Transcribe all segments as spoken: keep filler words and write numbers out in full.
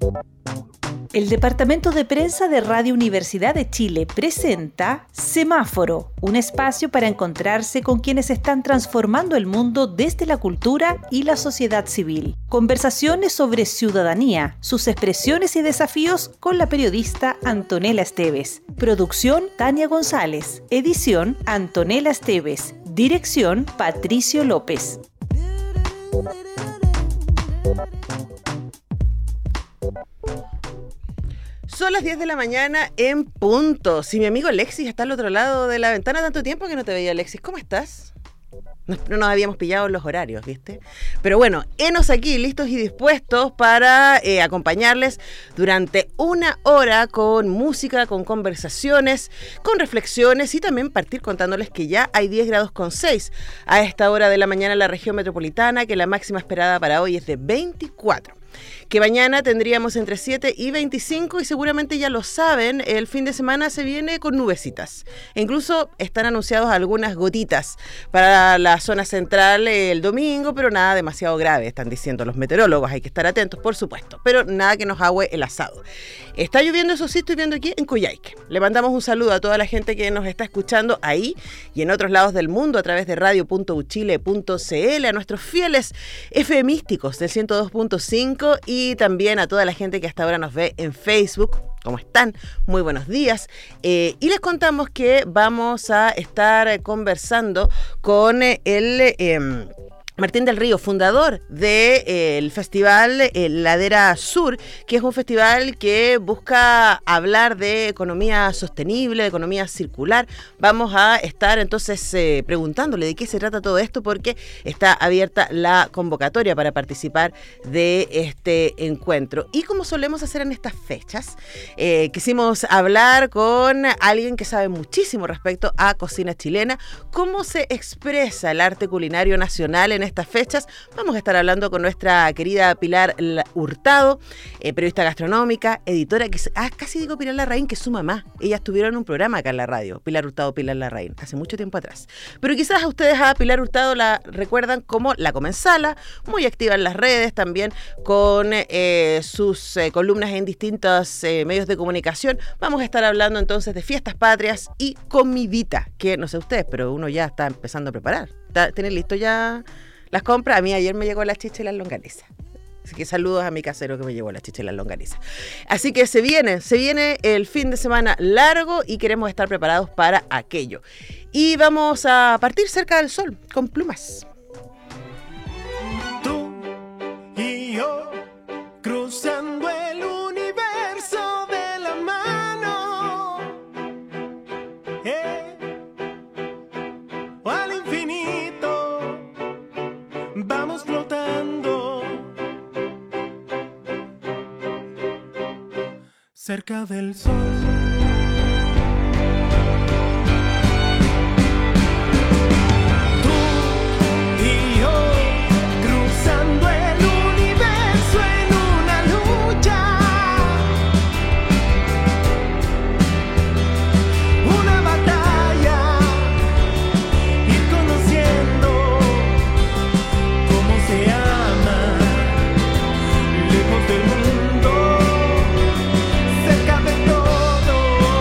El Departamento de Prensa de Radio Universidad de Chile presenta Semáforo, un espacio para encontrarse con quienes están transformando el mundo desde la cultura y la sociedad civil. Conversaciones sobre ciudadanía, sus expresiones y desafíos con la periodista Antonella Esteves. Producción Tania González. Edición Antonella Esteves. Dirección Patricio López. Son las diez de la mañana en punto. Si mi amigo Alexis está al otro lado de la ventana, tanto tiempo que no te veía, Alexis. ¿Cómo estás? No, no nos habíamos pillado en los horarios, ¿viste? Pero bueno, henos aquí, listos y dispuestos para eh, acompañarles durante una hora con música, con conversaciones, con reflexiones y también partir contándoles que ya hay diez grados con seis a esta hora de la mañana en la región metropolitana, que la máxima esperada para hoy es de veinticuatro. Que mañana tendríamos entre siete y veinticinco y seguramente ya lo saben, el fin de semana se viene con nubecitas. E incluso están anunciados algunas gotitas para la zona central el domingo, pero nada demasiado grave, están diciendo los meteorólogos. Hay que estar atentos, por supuesto, pero nada que nos agüe el asado. Está lloviendo, eso sí, estoy viendo aquí en Coyhaique. Le mandamos un saludo a toda la gente que nos está escuchando ahí y en otros lados del mundo a través de radio punto u chile punto c l, a nuestros fieles efemísticos del ciento dos punto cinco y Y también a toda la gente que hasta ahora nos ve en Facebook. ¿Cómo están? Muy buenos días. Eh, y les contamos que vamos a estar conversando con el... Eh, Martín del Río, fundador del eh, festival eh, Ladera Sur, que es un festival que busca hablar de economía sostenible, de economía circular. Vamos a estar entonces eh, preguntándole de qué se trata todo esto, porque está abierta la convocatoria para participar de este encuentro. Y como solemos hacer en estas fechas, eh, quisimos hablar con alguien que sabe muchísimo respecto a cocina chilena, cómo se expresa el arte culinario nacional en estas fechas. Vamos a estar hablando con nuestra querida Pilar Hurtado, eh, periodista gastronómica, editora, que ah, casi digo Pilar Larraín, que es su mamá. Ellas tuvieron un programa acá en la radio, Pilar Hurtado, Pilar Larraín, hace mucho tiempo atrás. Pero quizás a ustedes a Pilar Hurtado la recuerdan como La Comensala, muy activa en las redes, también con eh, sus eh, columnas en distintos eh, medios de comunicación. Vamos a estar hablando entonces de fiestas patrias y comidita, que no sé ustedes, pero uno ya está empezando a preparar. ¿Tienen listo ya las compras? A mí ayer me llegó la chicha y las longanizas. Así que saludos a mi casero que me llegó la chicha y las longanizas. Así que se viene, se viene el fin de semana largo y queremos estar preparados para aquello. Y vamos a partir cerca del sol, con plumas. Tú y yo cruzando el universo de la mano. Eh, o al infinito vamos flotando cerca del sol. Del mundo, cerca de todo.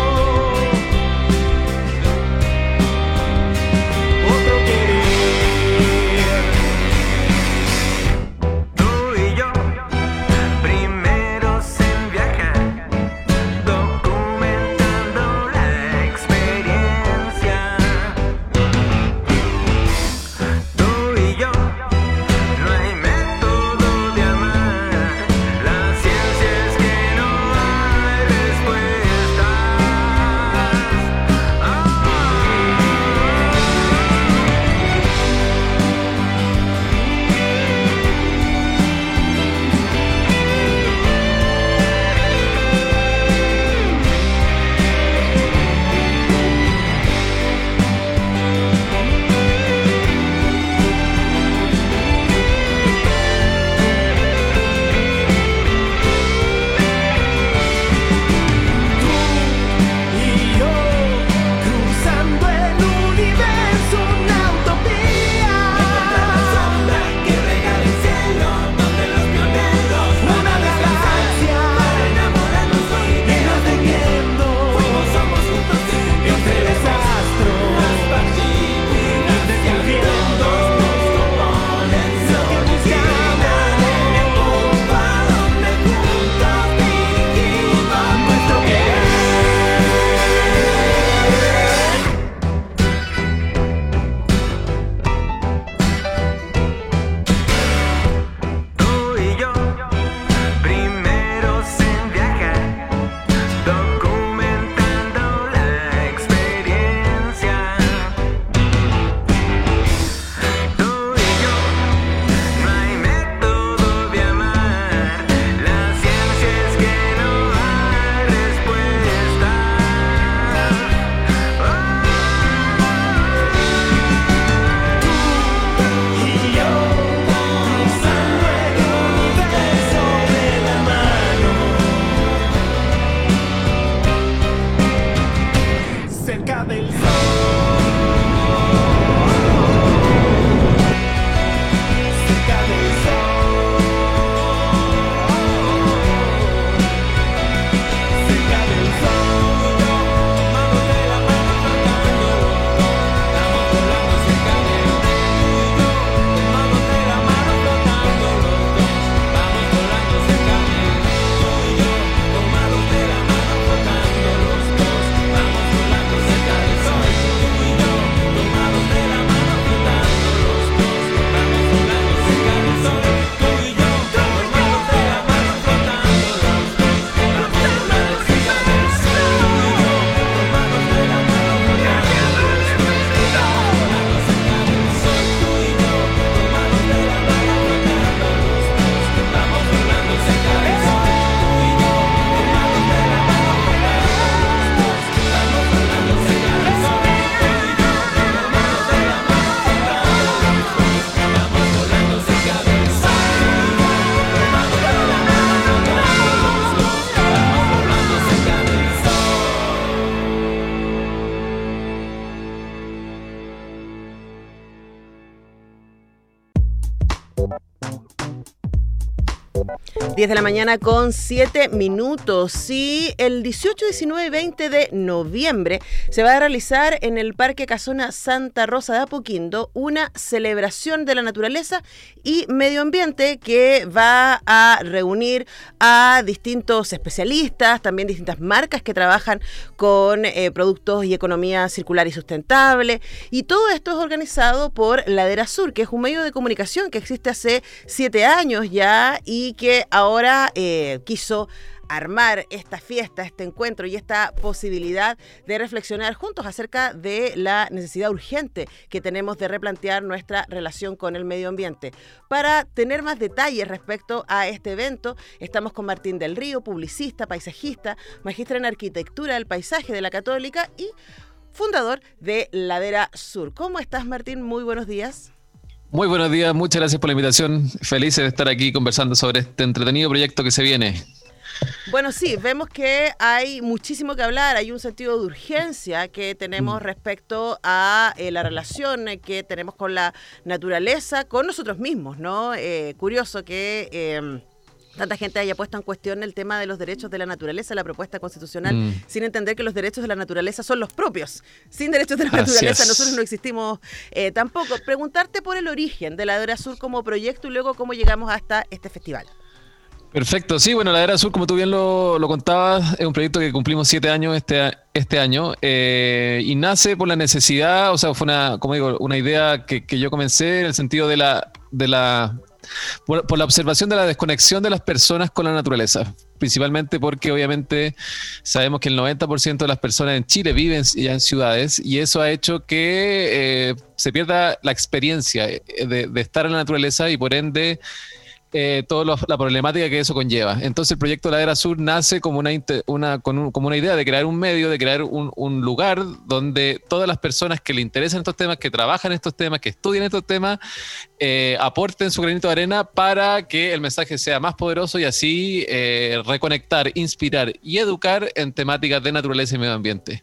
diez de la mañana con siete minutos. Sí, el dieciocho, diecinueve y veinte de noviembre se va a realizar en el Parque Casona Santa Rosa de Apoquindo una celebración de la naturaleza y medio ambiente que va a reunir a distintos especialistas, también distintas marcas que trabajan con eh, productos y economía circular y sustentable. Y todo esto es organizado por Ladera Sur, que es un medio de comunicación que existe hace siete años ya y que ahora eh, quiso armar esta fiesta, este encuentro y esta posibilidad de reflexionar juntos acerca de la necesidad urgente que tenemos de replantear nuestra relación con el medio ambiente. Para tener más detalles respecto a este evento, estamos con Martín del Río, publicista, paisajista, magíster en arquitectura del paisaje de la Católica y fundador de Ladera Sur. ¿Cómo estás, Martín? Muy buenos días. Muy buenos días, muchas gracias por la invitación. Felices de estar aquí conversando sobre este entretenido proyecto que se viene. Bueno, sí, vemos que hay muchísimo que hablar, hay un sentido de urgencia que tenemos respecto a eh, la relación que tenemos con la naturaleza, con nosotros mismos, ¿no? Eh, curioso que eh, tanta gente haya puesto en cuestión el tema de los derechos de la naturaleza, la propuesta constitucional, mm. sin entender que los derechos de la naturaleza son los propios. Sin derechos de la Gracias. naturaleza nosotros no existimos eh, tampoco. Preguntarte por el origen de Ladera Sur como proyecto y luego cómo llegamos hasta este festival. Perfecto, sí, bueno, Ladera Sur, como tú bien lo, lo contabas, es un proyecto que cumplimos siete años este, este año eh, y nace por la necesidad, o sea, fue una, como digo, una idea que, que yo comencé en el sentido de la, de la por, por la observación de la desconexión de las personas con la naturaleza, principalmente porque obviamente sabemos que el noventa por ciento de las personas en Chile viven ya en ciudades y eso ha hecho que eh, se pierda la experiencia de, de estar en la naturaleza y por ende Eh, toda la problemática que eso conlleva. Entonces el proyecto Ladera Sur nace como una, una, con un, como una idea de crear un medio, de crear un, un lugar donde todas las personas que le interesan estos temas, que trabajan estos temas, que estudian estos temas, eh, aporten su granito de arena para que el mensaje sea más poderoso y así eh, reconectar, inspirar y educar en temáticas de naturaleza y medio ambiente.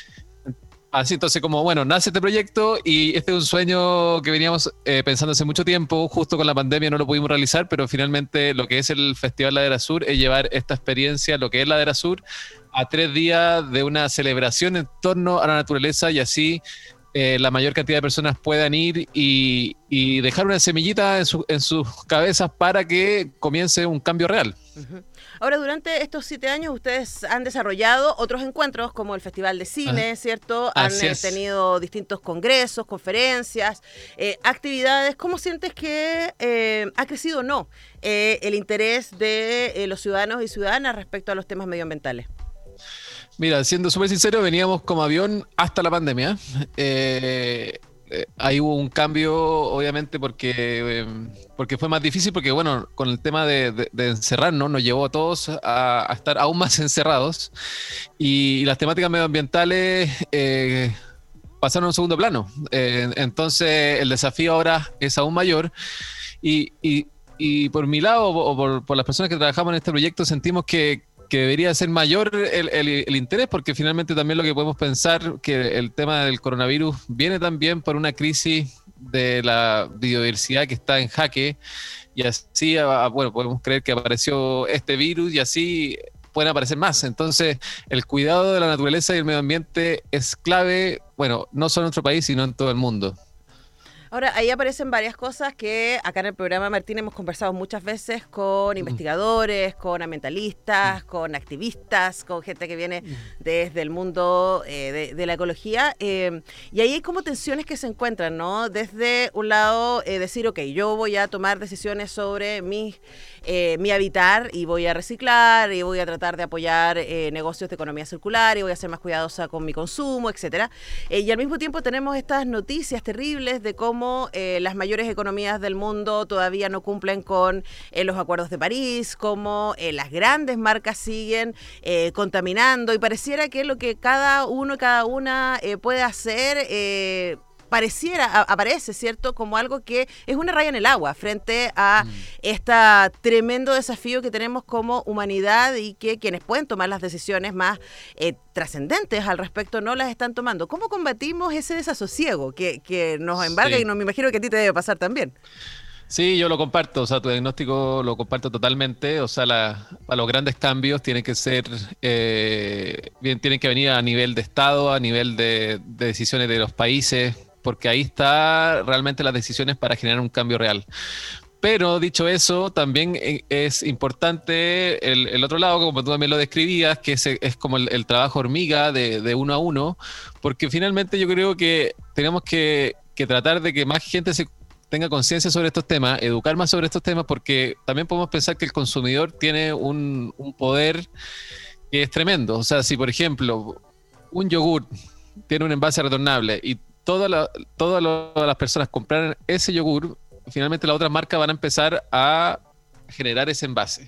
Así, entonces, como, bueno, nace este proyecto y este es un sueño que veníamos eh, pensando hace mucho tiempo, justo con la pandemia no lo pudimos realizar, pero finalmente lo que es el Festival Ladera Sur es llevar esta experiencia, lo que es Ladera Sur, a tres días de una celebración en torno a la naturaleza y así eh, la mayor cantidad de personas puedan ir y, y dejar una semillita en, su, en sus cabezas para que comience un cambio real. Uh-huh. Ahora, durante estos siete años ustedes han desarrollado otros encuentros como el Festival de Cine, Ajá. ¿cierto? Han eh, tenido distintos congresos, conferencias, eh, actividades. ¿Cómo sientes que eh, ha crecido o no eh, el interés de eh, los ciudadanos y ciudadanas respecto a los temas medioambientales? Mira, siendo súper sincero, veníamos como avión hasta la pandemia. Eh, eh, ahí hubo un cambio, obviamente, porque, eh, porque fue más difícil, porque bueno, con el tema de, de, de encerrarnos, nos llevó a todos a, a estar aún más encerrados y, y las temáticas medioambientales eh, pasaron a un segundo plano. Eh, entonces, el desafío ahora es aún mayor y, y, y por mi lado, o por, por las personas que trabajamos en este proyecto, sentimos que que debería ser mayor el, el, el interés, porque finalmente también lo que podemos pensar que el tema del coronavirus viene también por una crisis de la biodiversidad que está en jaque y así, bueno, podemos creer que apareció este virus y así pueden aparecer más. Entonces, el cuidado de la naturaleza y el medio ambiente es clave, bueno, no solo en nuestro país, sino en todo el mundo. Ahora, ahí aparecen varias cosas que acá en el programa, Martín, hemos conversado muchas veces con investigadores, con ambientalistas, con activistas, con gente que viene desde el mundo eh, de, de la ecología. Eh, y ahí hay como tensiones que se encuentran, ¿no? Desde un lado, eh, decir, ok, yo voy a tomar decisiones sobre mi, eh, mi habitar y voy a reciclar y voy a tratar de apoyar eh, negocios de economía circular y voy a ser más cuidadosa con mi consumo, etcétera. Eh, y al mismo tiempo tenemos estas noticias terribles de cómo Eh, las mayores economías del mundo todavía no cumplen con eh, los acuerdos de París, como eh, las grandes marcas siguen eh, contaminando y pareciera que lo que cada uno y cada una eh, puede hacer eh, pareciera, a, aparece, ¿cierto?, como algo que es una raya en el agua frente a mm. este tremendo desafío que tenemos como humanidad y que quienes pueden tomar las decisiones más eh, trascendentes al respecto no las están tomando. ¿Cómo combatimos ese desasosiego que, que nos embarga? Sí. Y no me imagino que a ti te debe pasar también. Sí, yo lo comparto, o sea, tu diagnóstico lo comparto totalmente, o sea, la, a los grandes cambios tienen que ser, eh, bien, tienen que venir a nivel de Estado, a nivel de, de decisiones de los países, porque ahí está realmente las decisiones para generar un cambio real. Pero dicho eso, también es importante el, el otro lado, como tú también lo describías, que es, es como el, el trabajo hormiga de, de uno a uno, porque finalmente yo creo que tenemos que, que tratar de que más gente se tenga conciencia sobre estos temas, educar más sobre estos temas, porque también podemos pensar que el consumidor tiene un, un poder que es tremendo. O sea, si por ejemplo un yogur tiene un envase retornable y toda la, todas las personas compraran ese yogur, finalmente las otras marcas van a empezar a generar ese envase.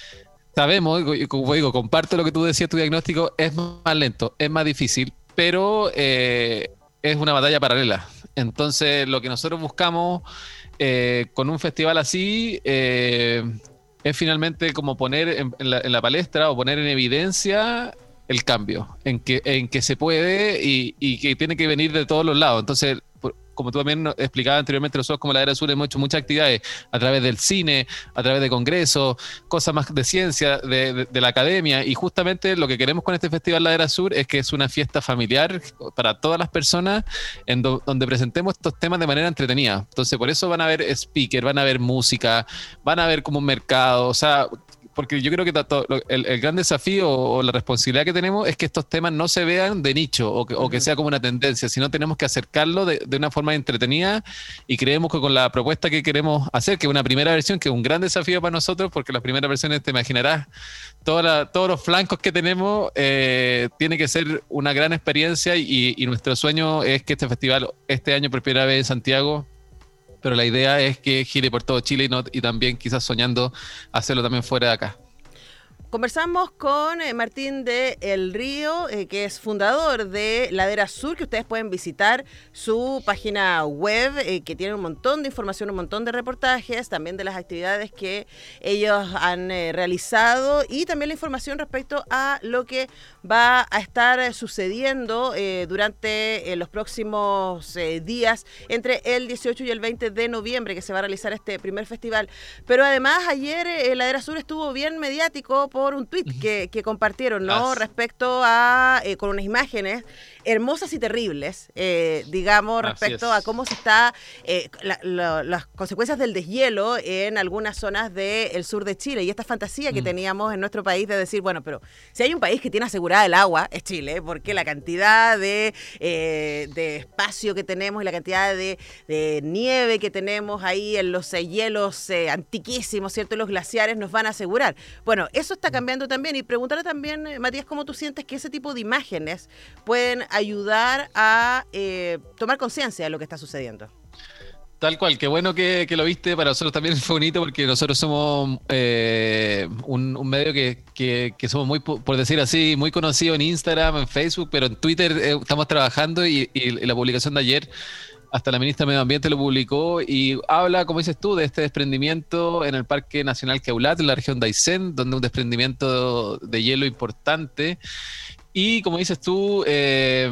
Sabemos, y como digo, comparto lo que tú decías, tu diagnóstico es más lento, es más difícil, pero eh, es una batalla paralela. Entonces, lo que nosotros buscamos eh, con un festival así eh, es finalmente como poner en, en, la, en la palestra o poner en evidencia el cambio, en que, en que se puede y, y que tiene que venir de todos los lados. Entonces, por, como tú también explicabas anteriormente, nosotros como la Era Sur hemos hecho muchas actividades a través del cine, a través de congresos, cosas más de ciencia, de, de, de la academia, y justamente lo que queremos con este Festival La Era Sur es que es una fiesta familiar para todas las personas en do, donde presentemos estos temas de manera entretenida. Entonces por eso van a haber speakers, van a haber música, van a haber como un mercado, o sea, porque yo creo que el, el gran desafío o la responsabilidad que tenemos es que estos temas no se vean de nicho o que, o que sea como una tendencia, sino tenemos que acercarlo de, de una forma entretenida, y creemos que con la propuesta que queremos hacer, que es una primera versión, que es un gran desafío para nosotros, porque las primeras versiones, te imaginarás, toda la, todos los flancos que tenemos, eh, tiene que ser una gran experiencia, y, y nuestro sueño es que este festival, este año por primera vez en Santiago, pero la idea es que gire por todo Chile y, no, y también quizás soñando hacerlo también fuera de acá. Conversamos con eh, Martín de El Río, eh, que es fundador de Ladera Sur, que ustedes pueden visitar su página web, eh, que tiene un montón de información, un montón de reportajes, también de las actividades que ellos han eh, realizado, y también la información respecto a lo que va a estar sucediendo eh, durante eh, los próximos eh, días, entre el dieciocho y el veinte de noviembre, que se va a realizar este primer festival. Pero además ayer eh, Ladera Sur estuvo bien mediático por un tuit que, que compartieron, ¿no? Respecto a, eh, con unas imágenes hermosas y terribles, eh, digamos, respecto a cómo se está, eh, la, la, las consecuencias del deshielo en algunas zonas del sur de Chile, y esta fantasía que mm. teníamos en nuestro país de decir, bueno, pero si hay un país que tiene asegurada el agua, es Chile, porque la cantidad de, eh, de espacio que tenemos y la cantidad de, de nieve que tenemos ahí en los eh, hielos eh, antiquísimos, ¿cierto? Los glaciares nos van a asegurar. Bueno, eso está cambiando también, y preguntarle también, Matías, ¿cómo tú sientes que ese tipo de imágenes pueden ayudar a eh, tomar conciencia de lo que está sucediendo? Tal cual, qué bueno que, que lo viste. Para nosotros también fue bonito, porque nosotros somos eh, un, un medio que, que, que somos muy, por decir así, muy conocido en Instagram, en Facebook, pero en Twitter eh, estamos trabajando, y, y, y la publicación de ayer, hasta la ministra de Medio Ambiente lo publicó, y habla, como dices tú, de este desprendimiento en el Parque Nacional Queulat, en la región de Aysén, donde un desprendimiento de hielo importante. Y como dices tú, eh,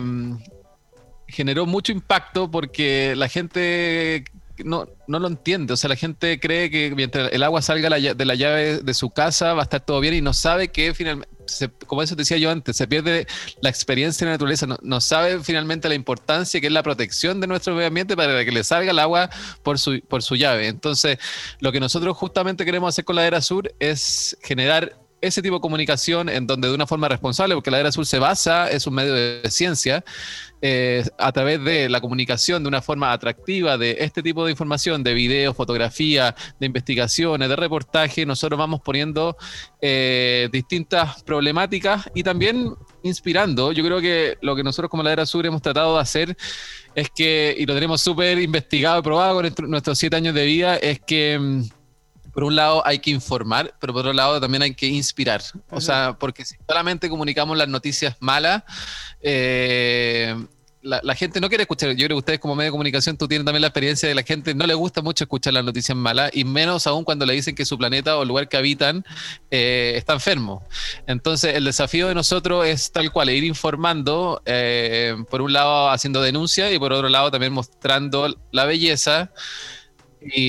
generó mucho impacto, porque la gente no, no lo entiende. O sea, la gente cree que mientras el agua salga de la llave de su casa va a estar todo bien, y no sabe que finalmente, se, como eso decía yo antes, se pierde la experiencia en la naturaleza, no, no sabe finalmente la importancia que es la protección de nuestro medio ambiente para que le salga el agua por su, por su llave. Entonces, lo que nosotros justamente queremos hacer con la Era Sur es generar ese tipo de comunicación, en donde de una forma responsable, porque la Era Sur se basa, es un medio de ciencia, eh, a través de la comunicación de una forma atractiva de este tipo de información, de videos, fotografía, de investigaciones, de reportaje, nosotros vamos poniendo eh, distintas problemáticas y también inspirando. Yo creo que lo que nosotros como la Era Sur hemos tratado de hacer es que, y lo tenemos súper investigado y probado con nuestro, nuestros siete años de vida, es que por un lado hay que informar, pero por otro lado también hay que inspirar. O sea, porque si solamente comunicamos las noticias malas, eh, la, la gente no quiere escuchar. Yo creo que ustedes como medio de comunicación, tú tienes también la experiencia de la gente no le gusta mucho escuchar las noticias malas, y menos aún cuando le dicen que su planeta o el lugar que habitan eh, está enfermo. Entonces el desafío de nosotros es tal cual, ir informando, eh, por un lado haciendo denuncia y por otro lado también mostrando la belleza. Y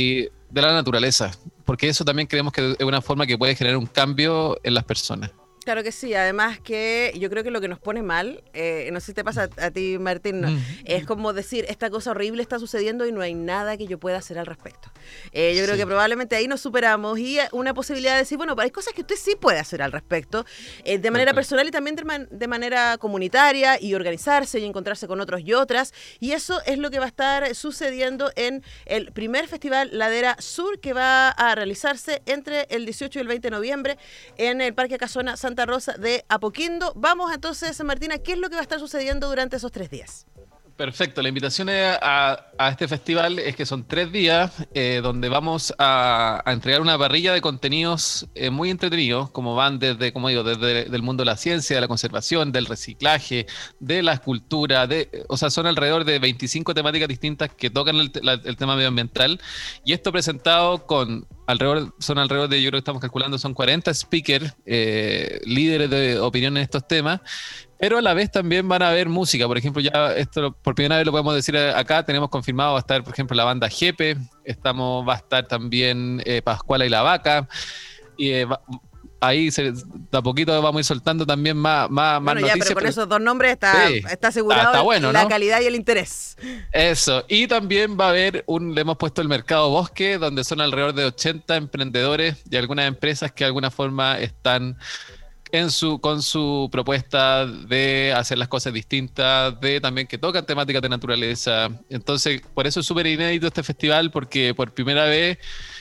de la naturaleza, porque eso también creemos que es una forma que puede generar un cambio en las personas. Claro que sí, además que yo creo que lo que nos pone mal, eh, no sé si te pasa a, a ti, Martín, no, Mm. es como decir, esta cosa horrible está sucediendo y no hay nada que yo pueda hacer al respecto. Eh, yo creo Sí. que probablemente ahí nos superamos y eh, una posibilidad de decir, bueno, hay cosas que usted sí puede hacer al respecto, eh, de manera Tal cual. personal y también de, man- de manera comunitaria y organizarse y encontrarse con otros y otras. Y eso es lo que va a estar sucediendo en el primer festival Ladera Sur, que va a realizarse entre el dieciocho y el veinte de noviembre en el Parque Casona Santa Rosa de Apoquindo. Vamos entonces, Martina, ¿qué es lo que va a estar sucediendo durante esos tres días? Perfecto, la invitación a, a este festival es que son tres días eh, donde vamos a, a entregar una parrilla de contenidos eh, muy entretenidos, como van desde, como digo, desde el mundo de la ciencia, de la conservación, del reciclaje, de la escultura, de, o sea, son alrededor de veinticinco temáticas distintas que tocan el, la- el tema medioambiental, y esto presentado con alrededor, son alrededor de, yo creo que estamos calculando, son cuarenta speakers, eh, líderes de opinión en estos temas. Pero a la vez también van a haber música. Por ejemplo, ya esto por primera vez lo podemos decir acá. Tenemos confirmado, va a estar, por ejemplo, la banda Jepe. Estamos, va a estar también eh, Pascuala y la Vaca. Y eh, va- ahí se, de a poquito vamos a ir soltando también más, más, más Bueno, ya, noticias. pero con pero- esos dos nombres está, Sí, está asegurado está- está bueno, la ¿no? calidad y el interés. Eso, y también va a haber un, le hemos puesto el Mercado Bosque, donde son alrededor de ochenta emprendedores y algunas empresas que de alguna forma están en su, con su propuesta de hacer las cosas distintas, de también que tocan temáticas de naturaleza. Entonces, por eso es súper inédito este festival, porque por primera vez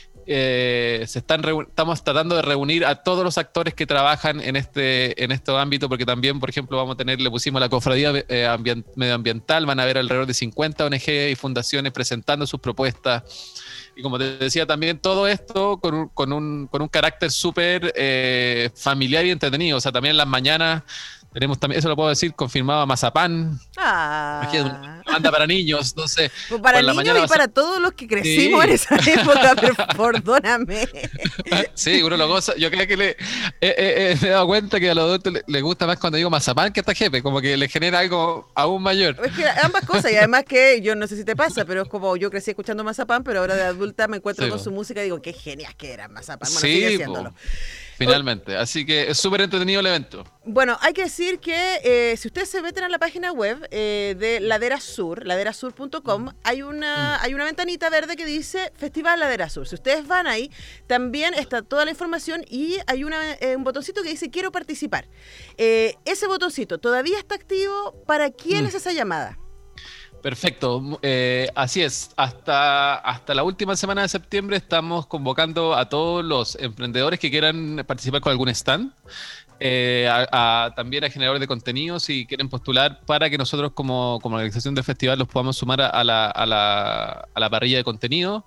eh, se están reu- estamos tratando de reunir a todos los actores que trabajan en este, en este ámbito, porque también, por ejemplo, vamos a tener, le pusimos la cofradía eh, ambien- medioambiental, van a haber alrededor de cincuenta O N G y fundaciones presentando sus propuestas. Y como te decía, también todo esto con un, con un, con un carácter súper eh, familiar y entretenido. O sea, también en las mañanas tenemos también, eso lo puedo decir, confirmado Mazapán, imagínate, Ah. una banda para niños, entonces... Pues para por la niños mañana y va a ser- para todos los que crecimos Sí. en esa época, pero perdóname. Sí, uno lo goza. Yo creo que le, eh, eh, eh, me he dado cuenta que a los adultos les le gusta más cuando digo mazapán que esta jefe, como que le genera algo aún mayor. Es que ambas cosas, y además que yo no sé si te pasa, pero es como yo crecí escuchando Mazapán, pero ahora de adulta me encuentro Sí, con po. su música y digo, qué genias que eran Mazapán. Bueno, Sí, sigue po, siéndolo. finalmente. Así que es súper entretenido el evento. Bueno, hay que decir que eh, si ustedes se meten a la página web eh, de Ladera Sur, ladera sur punto com, hay una, hay una ventanita verde que dice Festival Ladera Sur. Si ustedes van ahí, también está toda la información y hay una, eh, un botoncito que dice Quiero participar. Eh, ese botoncito todavía está activo. ¿Para quién Mm. es esa llamada? Perfecto, eh, así es. Hasta, hasta la última semana de septiembre estamos convocando a todos los emprendedores que quieran participar con algún stand, eh, a, a- también a generadores de contenido si quieren postular para que nosotros como, como organización del festival los podamos sumar a, a la, a la- a la parrilla de contenido.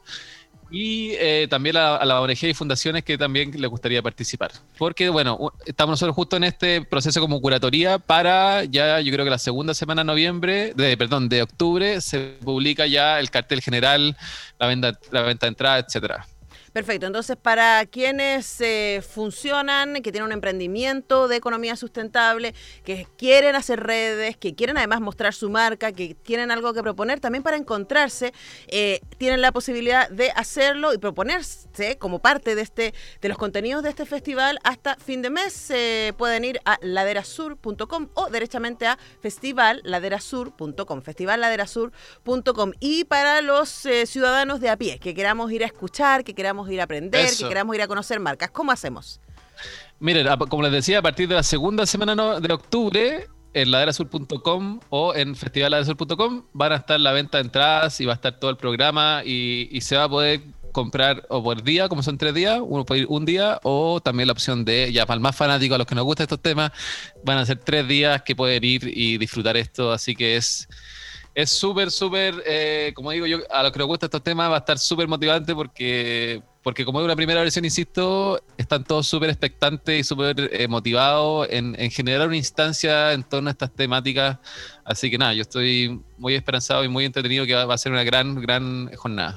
Y eh, también a, a la O N G y fundaciones que también les gustaría participar. Porque, bueno, u- estamos nosotros justo en este proceso como curatoría para ya, yo creo que la segunda semana de noviembre, de, perdón, de octubre, se publica ya el cartel general, la venta, la venta de entrada, etcétera. Perfecto, entonces para quienes eh, funcionan, que tienen un emprendimiento de economía sustentable, que quieren hacer redes, que quieren además mostrar su marca, que tienen algo que proponer, también para encontrarse, eh, tienen la posibilidad de hacerlo y proponerse como parte de este de los contenidos de este festival hasta fin de mes. Eh, pueden ir a ladera sur punto com o derechamente a festival ladera sur punto com, festival ladera sur punto com. Y para los eh, ciudadanos de a pie, que queramos ir a escuchar, que queramos ir a aprender, Eso. que queramos ir a conocer marcas, ¿cómo hacemos? Miren, a- como les decía, a partir de la segunda semana no- de octubre, en ladera sur punto com o en festival ladera sur punto com van a estar la venta de entradas y va a estar todo el programa y, y se va a poder comprar o por día, como son tres días, uno puede ir un día o también la opción de, ya para el más fanático, a los que nos gustan estos temas, van a ser tres días que pueden ir y disfrutar esto, así que es... Es súper, súper, eh, como digo yo, a los que nos gustan estos temas va a estar súper motivante porque, porque como es una primera versión, insisto, están todos súper expectantes y súper eh, motivados en, en generar una instancia en torno a estas temáticas. Así que nada, yo estoy muy esperanzado y muy entretenido que va, va a ser una gran, gran jornada.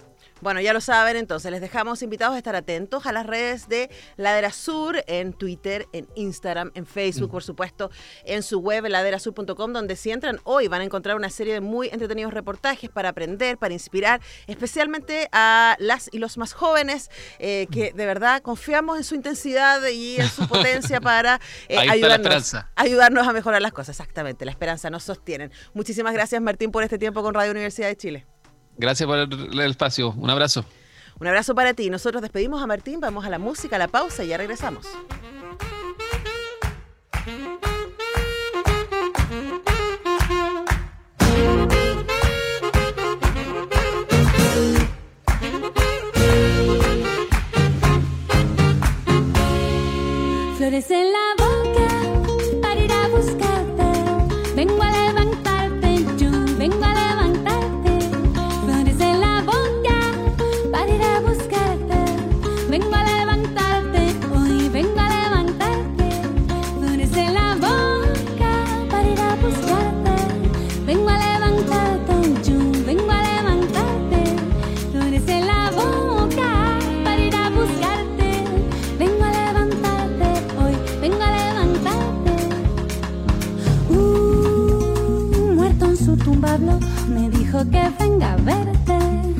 Bueno, ya lo saben, entonces les dejamos invitados a estar atentos a las redes de Ladera Sur, en Twitter, en Instagram, en Facebook, mm. por supuesto, en su web ladera sur punto com, donde si entran hoy van a encontrar una serie de muy entretenidos reportajes para aprender, para inspirar, especialmente a las y los más jóvenes, eh, que de verdad confiamos en su intensidad y en su potencia para eh, ayudarnos, ayudarnos a mejorar las cosas. Exactamente, la esperanza nos sostienen. Muchísimas gracias, Martín, por este tiempo con Radio Universidad de Chile. Gracias por el espacio. Un abrazo. Un abrazo para ti. Nosotros despedimos a Martín, vamos a la música, a la pausa y ya regresamos. Flores en la boca para ir a buscarte. Vengo a levantarte, yo vengo a levantarte. Flores en la boca para ir a buscarte. Vengo a levantarte, hoy vengo a levantarte. Flores en la boca para ir a buscarte. Vengo a levantarte, yo vengo a levantarte. Flores en la boca para ir a buscarte. Vengo a levantarte, hoy vengo a levantarte. Uh, muerto en su tumba habló, me dijo que venga a verte.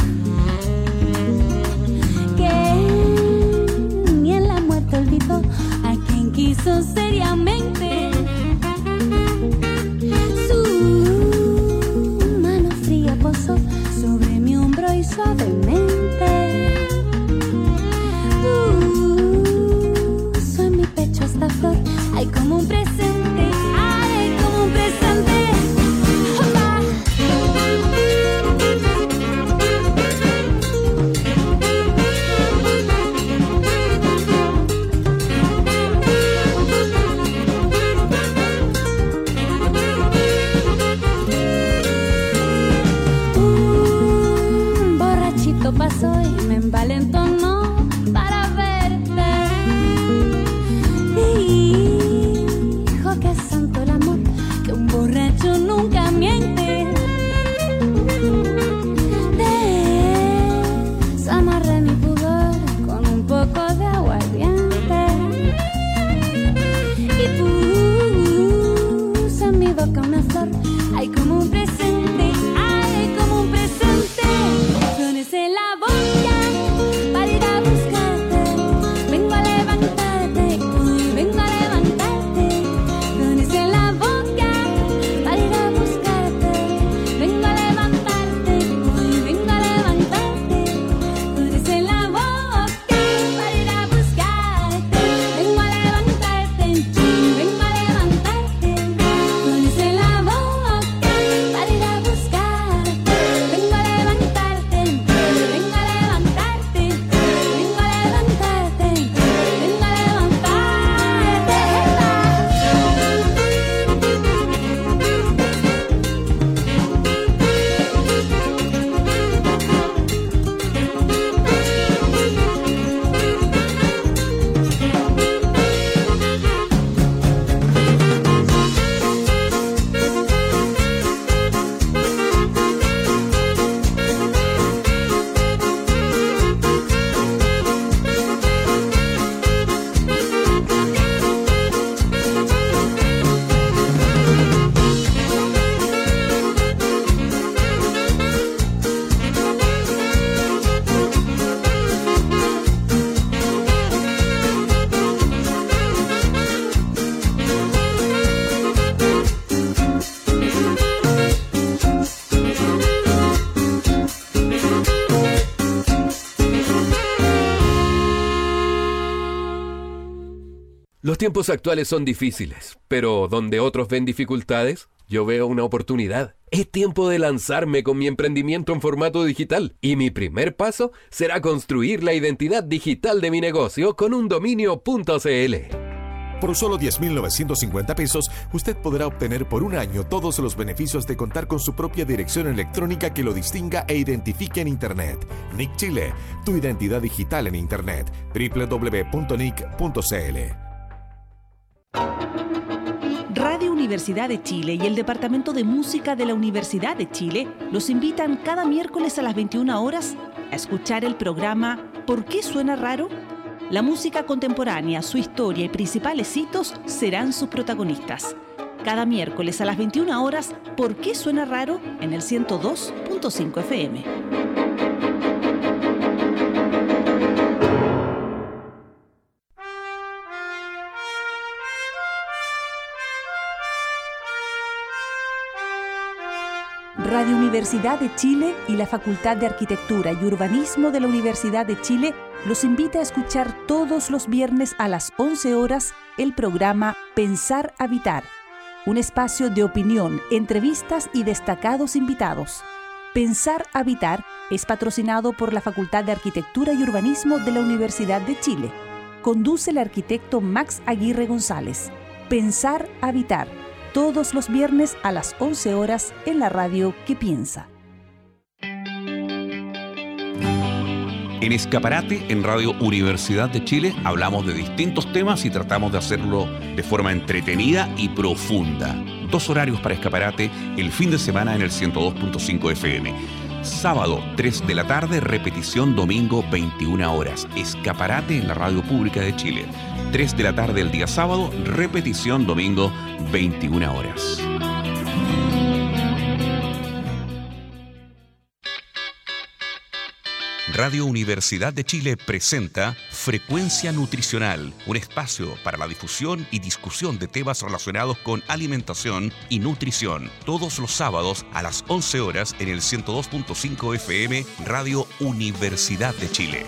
Que ni en la muerte olvidó a quien quiso seriamente. Su mano fría posó sobre mi hombro y suavemente puso en mi pecho esta flor. Hay como un presente, hay como un presente. ¡Opa! Un borrachito pasó y me envalentonó para verte. Dijo que es santo el amor, que un borracho nunca miente. Desamarré mi pudor con un poco de aguardiente y puse en mi boca una flor. Hay como un presente, hay como un presente. Flores en la boca para ir a buscarte. Vengo a levantarte, hoy vengo a levantarte. Flores en la boca para ir a buscarte. Vengo a levantarte, hoy vengo a levantarte. Flores en la boca para ir a buscarte. Vengo a levantarte, hoy vengo a levantarte. Flores en la boca para ir a buscarte. Vengo a levantarte, hoy vengo a levantarte. Vengo a levantarte, vengo a Los tiempos actuales son difíciles, pero donde otros ven dificultades, yo veo una oportunidad. Es tiempo de lanzarme con mi emprendimiento en formato digital y mi primer paso será construir la identidad digital de mi negocio con un dominio punto c l. Por solo diez mil novecientos cincuenta pesos, usted podrá obtener por un año todos los beneficios de contar con su propia dirección electrónica que lo distinga e identifique en Internet. N I C Chile, tu identidad digital en Internet. doble u doble u doble u punto n i c punto c l. Radio Universidad de Chile y el Departamento de Música de la Universidad de Chile los invitan cada miércoles a las veintiuna horas a escuchar el programa ¿Por qué suena raro? La música contemporánea, su historia y principales hitos serán sus protagonistas. Cada miércoles a las veintiuna horas, ¿Por qué suena raro? En el ciento dos punto cinco F M. Radio Universidad de Chile y la Facultad de Arquitectura y Urbanismo de la Universidad de Chile los invita a escuchar todos los viernes a las once horas el programa Pensar Habitar, un espacio de opinión, entrevistas y destacados invitados. Pensar Habitar es patrocinado por la Facultad de Arquitectura y Urbanismo de la Universidad de Chile. Conduce el arquitecto Max Aguirre González. Pensar Habitar, todos los viernes a las once horas en la radio que piensa. En Escaparate, en Radio Universidad de Chile, hablamos de distintos temas y tratamos de hacerlo de forma entretenida y profunda. Dos horarios para Escaparate, el fin de semana en el ciento dos punto cinco F M. Sábado, tres de la tarde, repetición domingo, veintiuna horas. Escaparate en la Radio Pública de Chile. tres de la tarde el día sábado, repetición domingo, veintiuna horas. Radio Universidad de Chile presenta Frecuencia Nutricional, un espacio para la difusión y discusión de temas relacionados con alimentación y nutrición. Todos los sábados a las once horas en el ciento dos punto cinco F M, Radio Universidad de Chile.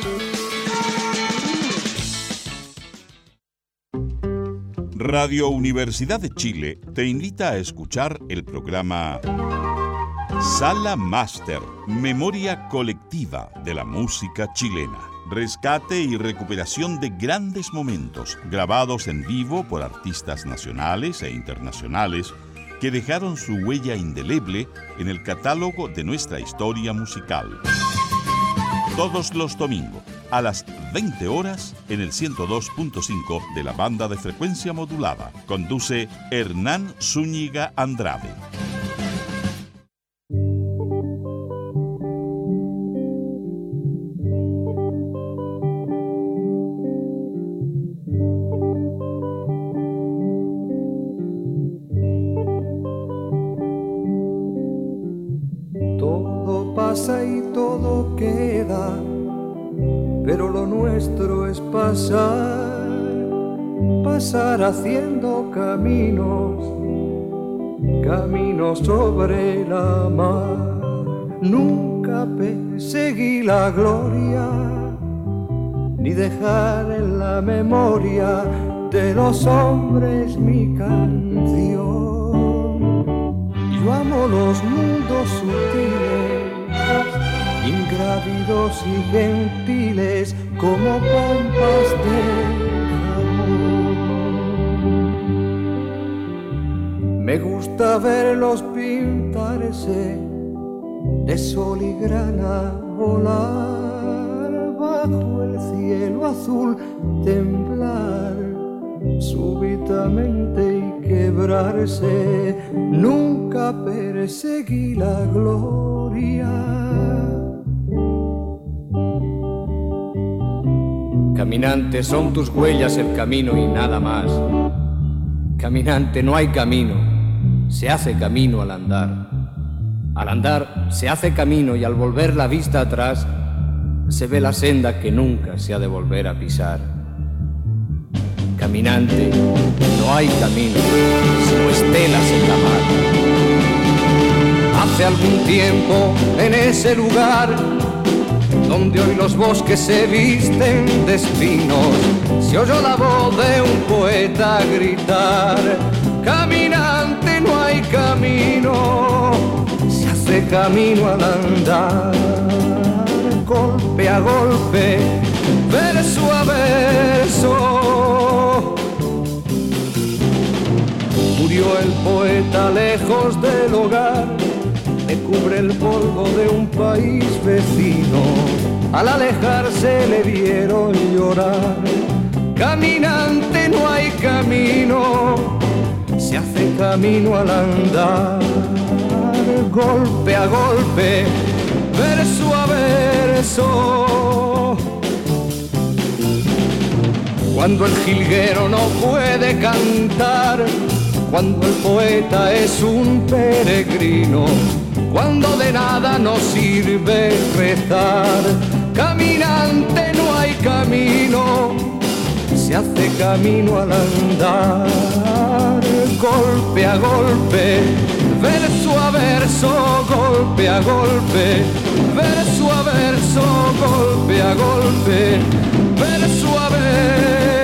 Radio Universidad de Chile te invita a escuchar el programa Sala Máster, Memoria Colectiva de la Música Chilena. Rescate y recuperación de grandes momentos grabados en vivo por artistas nacionales e internacionales que dejaron su huella indeleble en el catálogo de nuestra historia musical. Todos los domingos a las veinte horas en el ciento dos punto cinco de la banda de frecuencia modulada. Conduce Hernán Zúñiga Andrade. Todo pasa y todo queda, pero lo nuestro es pasar, pasar haciendo caminos, caminos sobre la mar. Nunca perseguí la gloria, ni dejar en la memoria de los hombres mi canción. Yo amo los mundos sutiles, ingrávidos y gentiles como pompas de jamón. Me gusta verlos pintarse de sol y grana, volar bajo el cielo azul, temblar súbitamente y quebrarse. Nunca perseguí la gloria. Caminante, son tus huellas el camino y nada más. Caminante, no hay camino, se hace camino al andar. Al andar se hace camino y al volver la vista atrás se ve la senda que nunca se ha de volver a pisar. Caminante, no hay camino, sino estelas en la mar. Hace algún tiempo en ese lugar donde hoy los bosques se visten de espinos, se oyó la voz de un poeta gritar: caminante, no hay camino, se hace camino al andar. Golpe a golpe, verso a verso, murió el poeta lejos del hogar, le cubre el polvo de un país vecino. Al alejarse le vieron llorar. Caminante, no hay camino, se hace camino al andar. Golpe a golpe, verso a verso, verso. Cuando el jilguero no puede cantar, cuando el poeta es un peregrino, cuando de nada nos sirve rezar, caminante no hay camino, se hace camino al andar, golpe a golpe, verso a verso, golpe a golpe, verso a verso, golpe a golpe, verso a verso.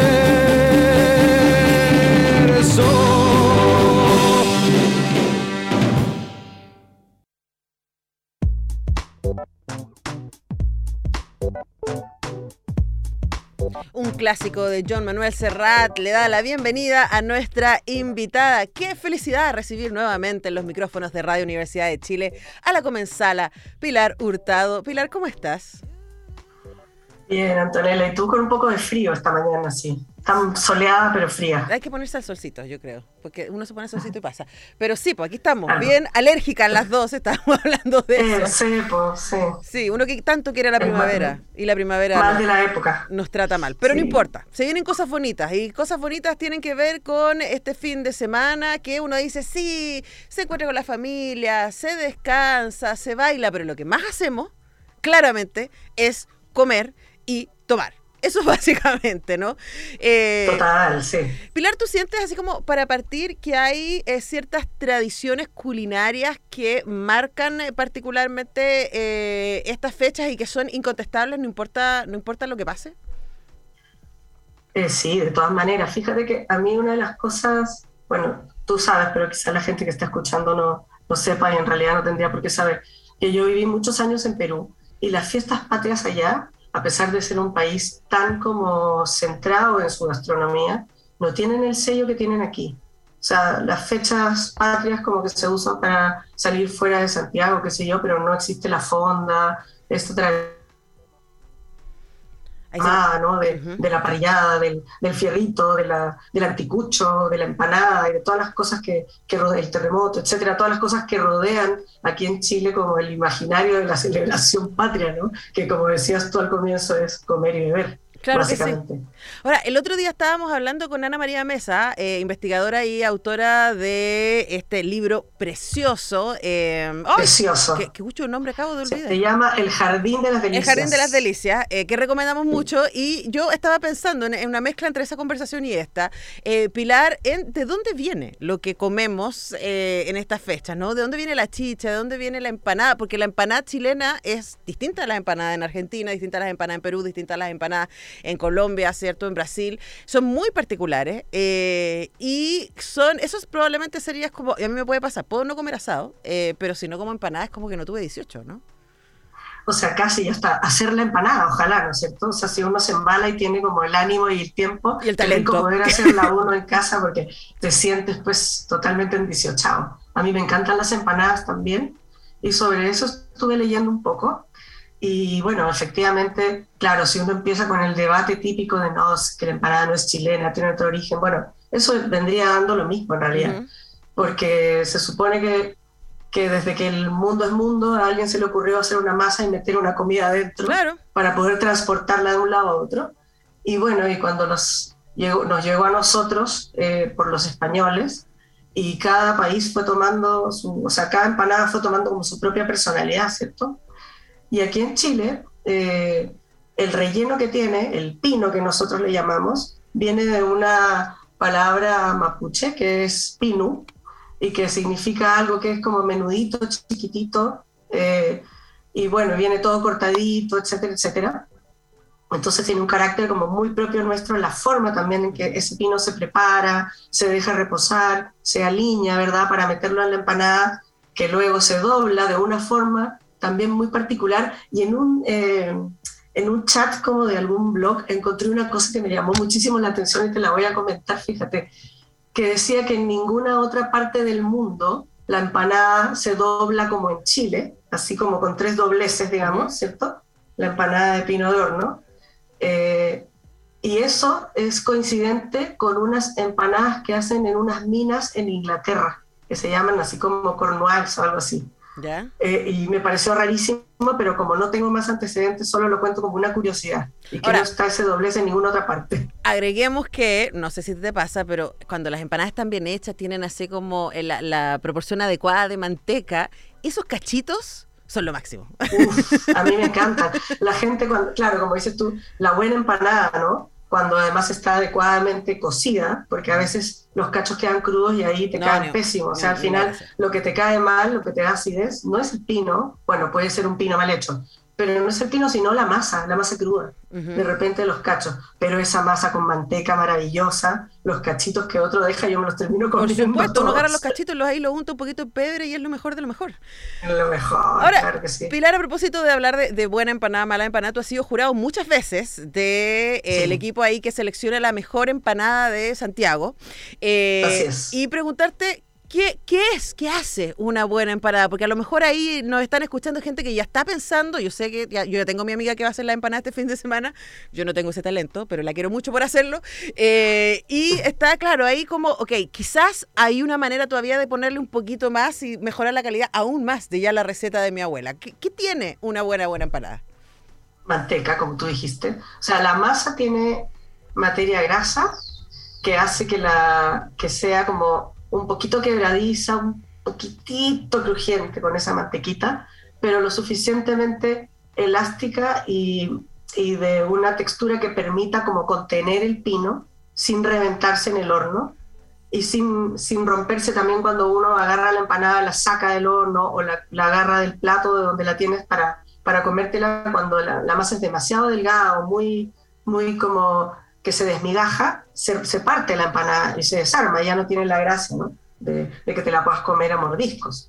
Un clásico de Joan Manuel Serrat le da la bienvenida a nuestra invitada. Qué felicidad recibir nuevamente en los micrófonos de Radio Universidad de Chile a la comensala Pilar Hurtado. Pilar, ¿cómo estás? Bien, Antonella, y tú con un poco de frío esta mañana, sí. Tan soleada, pero fría. Hay que ponerse al solcito, yo creo, porque uno se pone al solcito y pasa. Pero sí, pues aquí estamos, claro. Bien alérgicas las dos, estamos hablando de eh, eso. Sí, pues, sí. Sí, uno que tanto quiere la primavera, más, y la primavera más nos, de la época. Nos trata mal, pero sí. No importa, se vienen cosas bonitas, y cosas bonitas tienen que ver con este fin de semana, que uno dice, sí, se encuentra con la familia, se descansa, se baila, pero lo que más hacemos, claramente, es comer y tomar. Eso básicamente, ¿no? Eh, Total, sí. Pilar, ¿tú sientes así como para partir que hay eh, ciertas tradiciones culinarias que marcan eh, particularmente eh, estas fechas y que son incontestables, no importa, no importa lo que pase? Eh, sí, de todas maneras. Fíjate que a mí una de las cosas, bueno, tú sabes, pero quizás la gente que está escuchando no, no sepa y en realidad no tendría por qué saber, que yo viví muchos años en Perú y las fiestas patrias allá, a pesar de ser un país tan como centrado en su gastronomía, no tienen el sello que tienen aquí. O sea, las fechas patrias como que se usan para salir fuera de Santiago, qué sé yo, pero no existe la fonda, esta tradición, ¿no? de, uh-huh. de la parrillada, del, del fierrito, de la, del anticucho, de la empanada y de todas las cosas que, que rodean, el terremoto, etcétera, todas las cosas que rodean aquí en Chile como el imaginario de la celebración patria, ¿no? Que como decías tú al comienzo es comer y beber. Claro que sí. Ahora, el otro día estábamos hablando con Ana María Mesa, eh, investigadora y autora de este libro precioso. Eh, ¡oh! Precioso. Que, que mucho nombre acabo de olvidar. Se llama El Jardín de las Delicias. El Jardín de las Delicias, eh, que recomendamos mucho. Y yo estaba pensando en, en una mezcla entre esa conversación y esta. Eh, Pilar, en, ¿de dónde viene lo que comemos eh, en estas fechas, ¿no? ¿De dónde viene la chicha? ¿De dónde viene la empanada? Porque la empanada chilena es distinta a la empanada en Argentina, distinta a las empanadas en Perú, distinta a las empanadas en Colombia, ¿cierto? En Brasil, son muy particulares eh, y son, eso probablemente sería como, y a mí me puede pasar, puedo no comer asado, eh, pero si no como empanada es como que no tuve dieciocho, ¿no? O sea, casi hasta hacer la empanada, ojalá, ¿no es cierto? O sea, si uno se embala y tiene como el ánimo y el tiempo, y el talento, rico poder hacerla uno en casa porque te sientes pues totalmente endiciochado. A mí me encantan las empanadas también y sobre eso estuve leyendo un poco. Y bueno, efectivamente, claro, si uno empieza con el debate típico de no, que la empanada no es chilena, tiene otro origen, bueno, eso vendría dando lo mismo en realidad, uh-huh. porque se supone que, que desde que el mundo es mundo, a alguien se le ocurrió hacer una masa y meter una comida adentro, claro. para poder transportarla de un lado a otro. Y bueno, y cuando nos llegó, nos llegó a nosotros, eh, por los españoles, y cada país fue tomando, su, o sea, cada empanada fue tomando como su propia personalidad, ¿cierto? Y aquí en Chile, eh, el relleno que tiene, el pino que nosotros le llamamos, viene de una palabra mapuche que es pinu y que significa algo que es como menudito, chiquitito, eh, y bueno, viene todo cortadito, etcétera, etcétera. Entonces tiene un carácter como muy propio nuestro, la forma también en que ese pino se prepara, se deja reposar, se alinea, ¿verdad?, para meterlo en la empanada, que luego se dobla de una forma también muy particular, y en un, eh, en un chat como de algún blog encontré una cosa que me llamó muchísimo la atención y te la voy a comentar, fíjate, que decía que en ninguna otra parte del mundo la empanada se dobla como en Chile, así como con tres dobleces, digamos, ¿cierto? La empanada de pino de horno. Eh, y eso es coincidente con unas empanadas que hacen en unas minas en Inglaterra, que se llaman así como Cornwalls o algo así. ¿Ya? Eh, y me pareció rarísimo, pero como no tengo más antecedentes, solo lo cuento como una curiosidad. Y que Ahora, no está ese doblez en ninguna otra parte. Agreguemos que, no sé si te pasa, pero cuando las empanadas están bien hechas, tienen así como la, la proporción adecuada de manteca, esos cachitos son lo máximo. Uf, a mí me encantan. La gente, cuando, claro, como dices tú, la buena empanada, ¿no? Cuando además está adecuadamente cocida, porque a veces los cachos quedan crudos y ahí te No, caen no, pésimos. O sea, no, al final, no, no. lo que te cae mal, lo que te da acidez, no es el pino, bueno, puede ser un pino mal hecho, pero no es el pino, sino la masa, la masa cruda. Ujú. De repente los cachos, pero esa masa con manteca maravillosa, los cachitos que otro deja, yo me los termino Por comiendo supuesto, uno todos. agarra los cachitos, los ahí los unta un poquito de pebre y es lo mejor de lo mejor. Es lo mejor, Ahora, claro que sí. Pilar, a propósito de hablar de, de buena empanada, mala empanada, tú has sido jurado muchas veces del de, eh, Sí. el equipo ahí que selecciona la mejor empanada de Santiago. Eh, Así es. Y preguntarte, ¿qué, ¿qué es, qué hace una buena empanada? Porque a lo mejor ahí nos están escuchando gente que ya está pensando, yo sé que ya, yo ya tengo a mi amiga que va a hacer la empanada este fin de semana, yo no tengo ese talento, pero la quiero mucho por hacerlo. Eh, y está claro, ahí como, ok, quizás hay una manera todavía de ponerle un poquito más y mejorar la calidad aún más de ya la receta de mi abuela. ¿Qué, qué tiene una buena, buena empanada? Manteca, como tú dijiste. O sea, la masa tiene materia grasa que hace que, la, que sea como un poquito quebradiza, un poquitito crujiente con esa mantequita, pero lo suficientemente elástica y, y de una textura que permita como contener el pino sin reventarse en el horno y sin, sin romperse también cuando uno agarra la empanada, la saca del horno o la, la agarra del plato de donde la tienes para, para comértela cuando la, la masa es demasiado delgada o muy, muy como que se desmigaja, se, se parte la empanada y se desarma, ya no tiene la gracia, ¿no? de, de que te la puedas comer a mordiscos.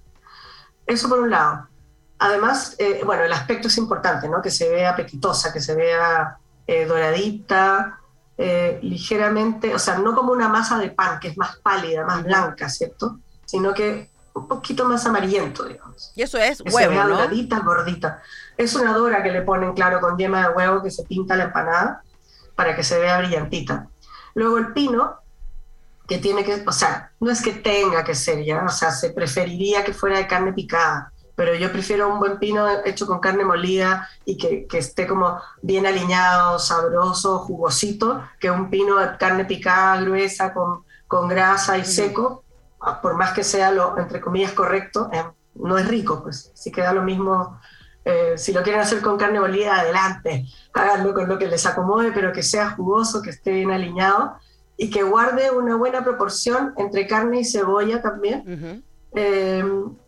Eso por un lado. Además, eh, bueno, el aspecto es importante, ¿no? Que se vea apetitosa, que se vea eh, doradita, eh, ligeramente, o sea, no como una masa de pan, que es más pálida, más blanca, ¿cierto? Sino que un poquito más amarillento, digamos. Y eso es que huevo, se vea ¿no? doradita, gordita. Es una dora que le ponen, claro, con yema de huevo que se pinta la empanada para que se vea brillantita. Luego el pino, que tiene que, o sea, no es que tenga que ser ya, o sea, se preferiría que fuera de carne picada, pero yo prefiero un buen pino hecho con carne molida y que, que esté como bien aliñado, sabroso, jugosito, que un pino de carne picada, gruesa, con, con grasa y seco, por más que sea lo, entre comillas, correcto, eh, no es rico, pues, si queda lo mismo. Eh, si lo quieren hacer con carne molida, adelante, háganlo con lo que les acomode, pero que sea jugoso, que esté bien aliñado y que guarde una buena proporción entre carne y cebolla también. Uh-huh. Eh,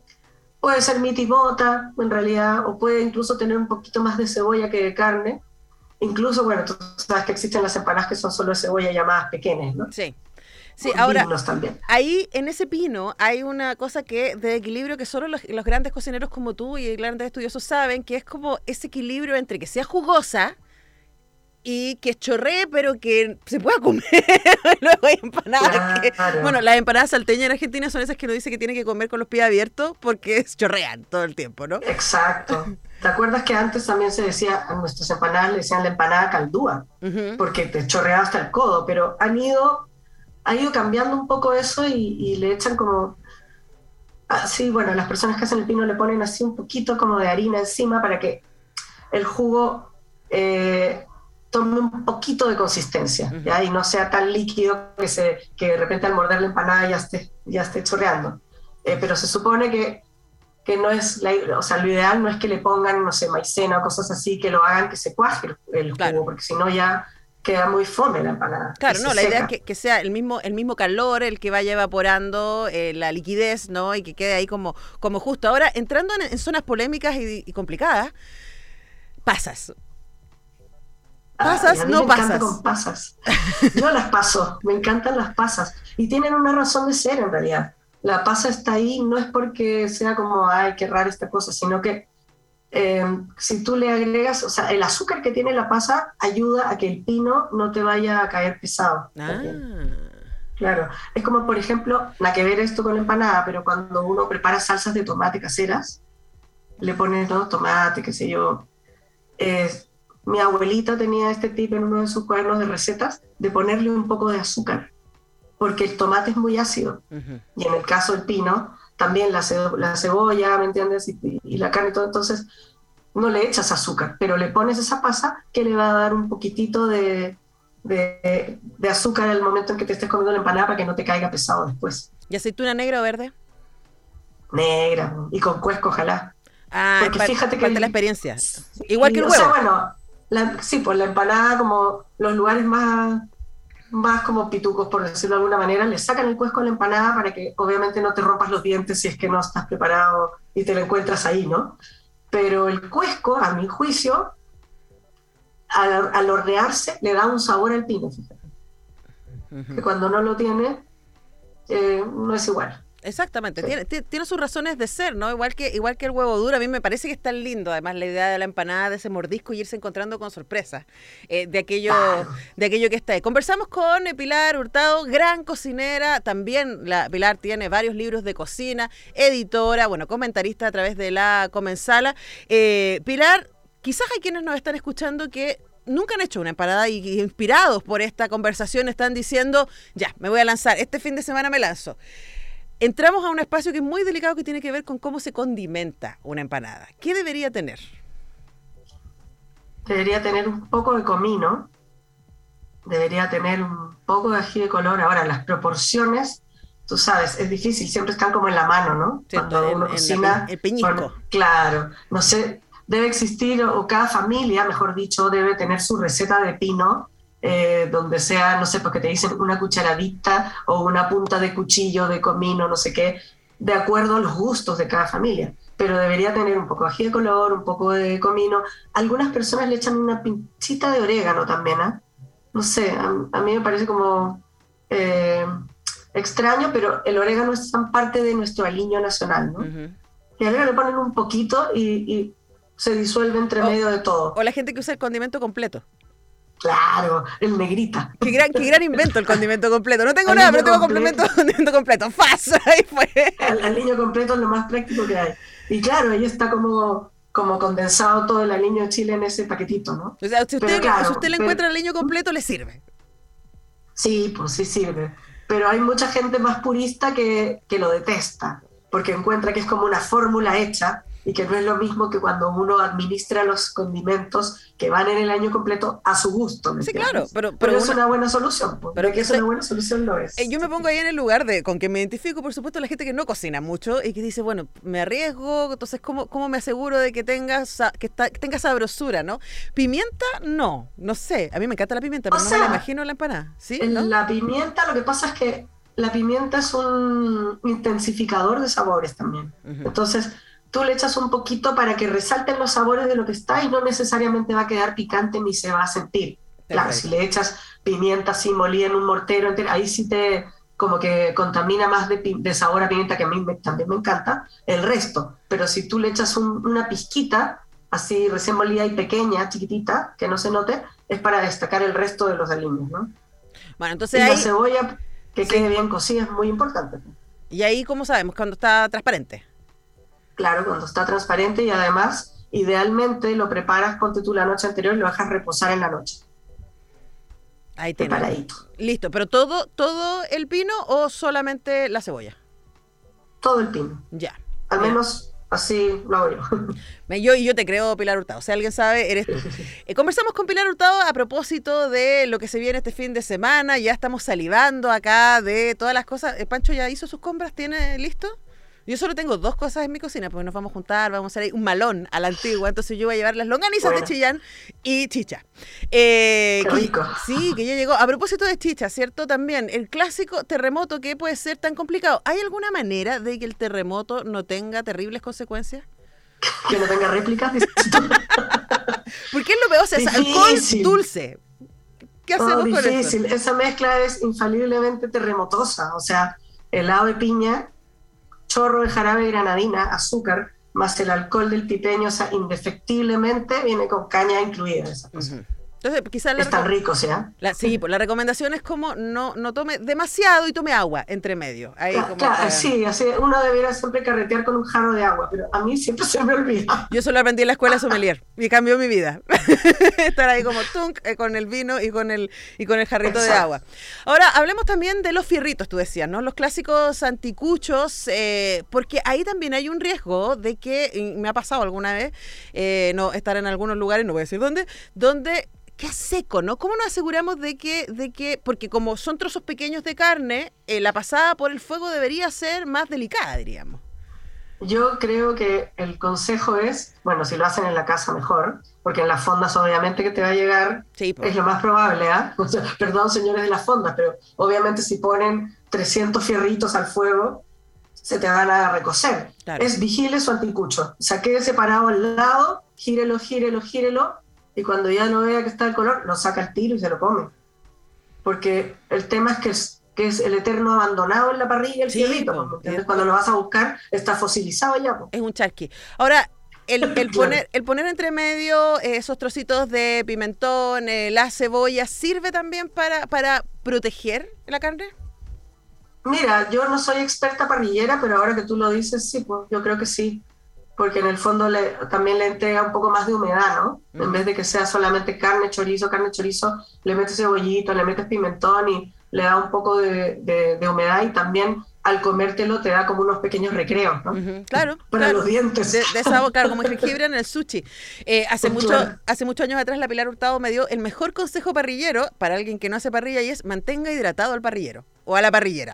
puede ser mitimota, en realidad, o puede incluso tener un poquito más de cebolla que de carne. Incluso, bueno, tú sabes que existen las empanadas que son solo de cebolla llamadas pequeñas, ¿no? Sí. Sí, ahora, también. Ahí en ese pino hay una cosa que de equilibrio que solo los, los grandes cocineros como tú y grandes estudiosos saben, que es como ese equilibrio entre que sea jugosa y que chorree, pero que se pueda comer. Luego hay empanadas claro. que... Bueno, las empanadas salteñas en Argentina son esas que uno dice que tiene que comer con los pies abiertos porque chorrean todo el tiempo, ¿no? Exacto. ¿Te acuerdas que antes también se decía, a nuestras empanadas le decían la empanada caldúa? Uh-huh. Porque te chorreaba hasta el codo, pero han ido... ha ido cambiando un poco eso y, y le echan como, así, bueno, las personas que hacen el pino le ponen así un poquito como de harina encima para que el jugo eh, tome un poquito de consistencia, uh-huh. ¿ya? Y no sea tan líquido que, se, que de repente al morder la empanada ya esté, ya esté chorreando. Eh, pero se supone que, que no es, la, o sea, lo ideal no es que le pongan, no sé, maicena o cosas así que lo hagan que se cuaje el, el claro. jugo, porque si no ya... queda muy fome la empanada. Claro, no, la seca. idea es que, que sea el mismo, el mismo calor el que vaya evaporando eh, la liquidez, ¿no? Y que quede ahí como, como justo. Ahora, entrando en, en zonas polémicas y, y complicadas, pasas. Pasas, Ay, a mí no me pasas. encanta con pasas. Yo las paso, me encantan las pasas. Y tienen una razón de ser en realidad. La pasa está ahí, no es porque sea como, ay, qué rara esta cosa, sino que Eh, si tú le agregas, o sea, el azúcar que tiene la pasa ayuda a que el pino no te vaya a caer pesado. Ah. Claro, es como por ejemplo, nada que ver esto con la empanada, pero cuando uno prepara salsas de tomate caseras, le pones, ¿no?, tomate, qué sé yo. Eh, mi abuelita tenía este tip en uno de sus cuadernos de recetas, de ponerle un poco de azúcar, porque el tomate es muy ácido, uh-huh. y en el caso del pino, también la, ce- la cebolla, ¿me entiendes? Y, y la carne y todo, entonces no le echas azúcar, pero le pones esa pasa que le va a dar un poquitito de, de, de azúcar al momento en que te estés comiendo la empanada para que no te caiga pesado después. ¿Y aceituna negra o verde? Negra, y con cuesco, ojalá. Ah, Porque pa- fíjate que parte de la experiencia. Igual que el o huevo. sea, bueno, la- sí, pues la empanada, como los lugares más, más como pitucos, por decirlo de alguna manera, le sacan el cuesco a la empanada para que obviamente no te rompas los dientes si es que no estás preparado y te lo encuentras ahí, ¿no? Pero el cuesco, a mi juicio, al, al hornearse, le da un sabor al pino, fíjate. Que cuando no lo tiene, eh, no es igual. Exactamente, Sí. tiene, ti- tiene sus razones de ser, ¿no? Igual que, igual que el huevo duro, a mí me parece que es tan lindo, además, la idea de la empanada, de ese mordisco y irse encontrando con sorpresas, eh, de aquello, Claro. de aquello que está ahí. Conversamos con eh, Pilar Hurtado, gran cocinera, también la Pilar tiene varios libros de cocina, editora, bueno, comentarista a través de la Comensala. Eh, Pilar, quizás hay quienes nos están escuchando que nunca han hecho una empanada y, y inspirados por esta conversación están diciendo, ya, me voy a lanzar, este fin de semana me lanzo. Entramos a un espacio que es muy delicado, que tiene que ver con cómo se condimenta una empanada. ¿Qué debería tener? Debería tener un poco de comino, debería tener un poco de ají de color. Ahora, las proporciones, tú sabes, es difícil, siempre están como en la mano, ¿no? Cierto, Cuando en- uno en la cocina. pe- el peñisco. bueno, claro, no sé, debe existir, o cada familia, mejor dicho, debe tener su receta de pino, eh, donde sea, no sé, porque te dicen una cucharadita o una punta de cuchillo de comino, no sé qué, de acuerdo a los gustos de cada familia. Pero debería tener un poco de ají de color, un poco de comino. Algunas personas le echan una pinchita de orégano también, ¿ah? No sé, a, a mí me parece como eh, extraño, pero el orégano es tan parte de nuestro aliño nacional, ¿no? Ujú. Y al orégano le ponen un poquito y, y se disuelve entre O- medio de todo. O la gente que usa el condimento completo. Claro, el negrita. Qué gran, qué gran invento el condimento completo. No tengo El nada, niño pero tengo completo. complemento, condimento completo. ¡Faz! Ahí fue. El, el aliño completo es lo más práctico que hay. Y claro, ahí está como, como condensado todo el aliño de Chile en ese paquetito, ¿no? O sea, si usted, Pero claro, si usted le pero- encuentra el leño completo, le sirve. Sí, pues sí sirve. Pero hay mucha gente más purista que, que lo detesta, porque encuentra que es como una fórmula hecha y que no es lo mismo que cuando uno administra los condimentos que van en el año completo a su gusto. ¿me Sí, entiendes? claro, pero- Pero, pero es una- una buena solución. Pues, pero de que es usted- una buena solución lo es. Eh, yo me pongo ahí en el lugar de con que me identifico, por supuesto, la gente que no cocina mucho y que dice, bueno, me arriesgo, entonces, ¿cómo, cómo me aseguro de que tenga, sa- que, está- que tenga sabrosura, ¿no? Pimienta, no, no sé. A mí me encanta la pimienta, pero O no sea, me la imagino en la empanada. ¿Sí? En ¿No? La pimienta, lo que pasa es que la pimienta es un intensificador de sabores también. Ujú. Entonces, tú le echas un poquito para que resalten los sabores de lo que está y no necesariamente va a quedar picante ni se va a sentir. Claro, Perfecto. si le echas pimienta así molida en un mortero entero, ahí sí te como que contamina más de, pi- de sabor a pimienta, que a mí me- también me encanta, el resto. Pero si tú le echas un- una pizquita, así recién molida y pequeña, chiquitita, que no se note, es para destacar el resto de los aliños, ¿no? Bueno, Y entonces la ahí, cebolla que Sí. quede bien cocida es muy importante. y ahí, ¿cómo sabemos? Cuando está transparente. Claro, cuando está transparente, y además, idealmente lo preparas, ponte tú la noche anterior y lo dejas reposar en la noche. Ahí tiene. Preparadito. Listo, pero todo, todo el pino o solamente la cebolla. Todo el pino. Ya. Al Ya. menos así lo hago yo. Me- Yo, y yo te creo, Pilar Hurtado. Si alguien sabe, eres tú. Eh, conversamos con Pilar Hurtado a propósito de lo que se viene este fin de semana. Ya estamos salivando acá de todas las cosas. Eh, Pancho ya hizo sus compras, ¿tiene listo? Yo solo tengo dos cosas en mi cocina, porque nos vamos a juntar, vamos a hacer ahí un malón a la antigua. Entonces yo voy a llevar las longanizas Bueno. de Chillán y chicha. Eh, Qué que- rico. Sí, que ya llegó. A propósito de chicha, ¿cierto? También el clásico terremoto que puede ser tan complicado. ¿Hay alguna manera de que el terremoto no tenga terribles consecuencias? Que no tenga réplicas. dices tú. Porque es lo peor, o sea, es alcohol Difícil. dulce. ¿Qué No, hacemos con eso? difícil. Esa mezcla es infaliblemente terremotosa. O sea, helado de piña, chorro de jarabe de granadina, azúcar, más el alcohol del pipeño, o sea, indefectiblemente viene con caña incluida esa cosa. Ujú. Entonces, quizás la, Están ricos, ¿ya? la, sí, pues la recomendación es como no, no tome demasiado y tome agua entre medio. Ahí Claro, como claro, para- sí, así uno debería siempre carretear con un jarro de agua, pero a mí siempre se me olvida. Yo solo aprendí en la escuela sommelier y cambió mi vida. Estar ahí como tunk eh, con el vino y con el y con el jarrito de Exacto. agua. Ahora, hablemos también de los fierritos, tú decías, ¿no? Los clásicos anticuchos, eh, porque ahí también hay un riesgo de que, y me ha pasado alguna vez, eh, no estar en algunos lugares, no voy a decir dónde, donde queda seco, ¿no? ¿Cómo nos aseguramos de que, de que porque como son trozos pequeños de carne, eh, la pasada por el fuego debería ser más delicada, diríamos? Yo creo que el consejo es, bueno, si lo hacen en la casa mejor, porque en las fondas obviamente que te va a llegar, Sí, pues. es lo más probable, ¿ah? O sea, perdón, señores de las fondas, pero obviamente si ponen trescientos fierritos al fuego, se te van a recocer. Claro. Es vigile su anticucho. O sea, quede separado al lado, gírelo, gírelo, gírelo, y cuando ya no vea que está el color, lo saca al tiro y se lo come. Porque el tema es que es, que es el eterno abandonado en la parrilla, el Sí, fierrito. po. ¿Me entiendes? Cuando lo vas a buscar, está fosilizado ya. Po. Es un charqui. Ahora, el, el, Claro. poner, el poner entre medio eh, esos trocitos de pimentón, eh, la cebolla, ¿sirve también para, para proteger la carne? Mira, yo no soy experta parrillera, pero ahora que tú lo dices, sí, pues yo creo que sí. Porque en el fondo le, también le entrega un poco más de humedad, ¿no? Mm. En vez de que sea solamente carne, chorizo, carne, chorizo, le metes cebollito, le metes pimentón y le da un poco de, de, de humedad, y también al comértelo te da como unos pequeños recreos, ¿no? Ujú, claro. Para claro. los dientes. De, de sabor, claro, como el jengibre en el sushi. Eh, hace, Pues mucho, claro. hace muchos años atrás la Pilar Hurtado me dio el mejor consejo parrillero para alguien que no hace parrilla, y es: mantenga hidratado al parrillero o a la parrillera.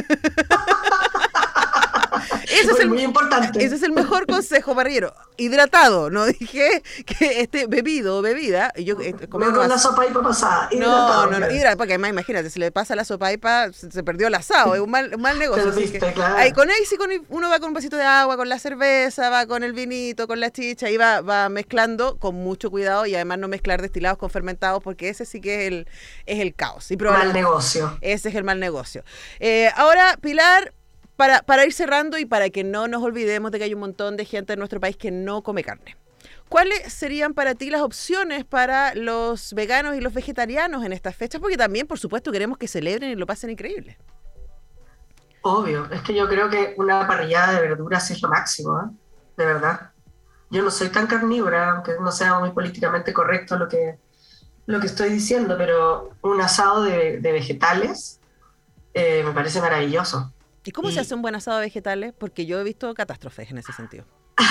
Ese es, Muy, el, muy importante. ese es el mejor consejo parrillero. Hidratado, no dije que esté bebido o bebida. Y yo eh, comí No unos con la as- sopaippa pasada. No, hidratado, no, no, claro. hidra- porque además imagínate, si le pasa la sopaipa, se, se perdió el asado, es un mal, un mal negocio. así Perdiste, que- claro. ahí, con ahí sí con, uno va con un vasito de agua, con la cerveza, va con el vinito, con la chicha, y va, va mezclando con mucho cuidado, y además no mezclar destilados con fermentados, porque ese sí que es el, es el caos. Y Mal probablemente- negocio. Ese es el mal negocio. Eh, ahora, Pilar, para, para ir cerrando y para que no nos olvidemos de que hay un montón de gente en nuestro país que no come carne, ¿cuáles serían para ti las opciones para los veganos y los vegetarianos en estas fechas? Porque también, por supuesto, queremos que celebren y lo pasen increíble. Obvio, es que yo creo que una parrillada de verduras es lo máximo, ¿eh? De verdad. Yo no soy tan carnívora, aunque no sea muy políticamente correcto lo que, lo que estoy diciendo, pero un asado de, de vegetales eh, me parece maravilloso. ¿Y cómo Y- se hace un buen asado de vegetales? Porque yo he visto catástrofes en ese sentido.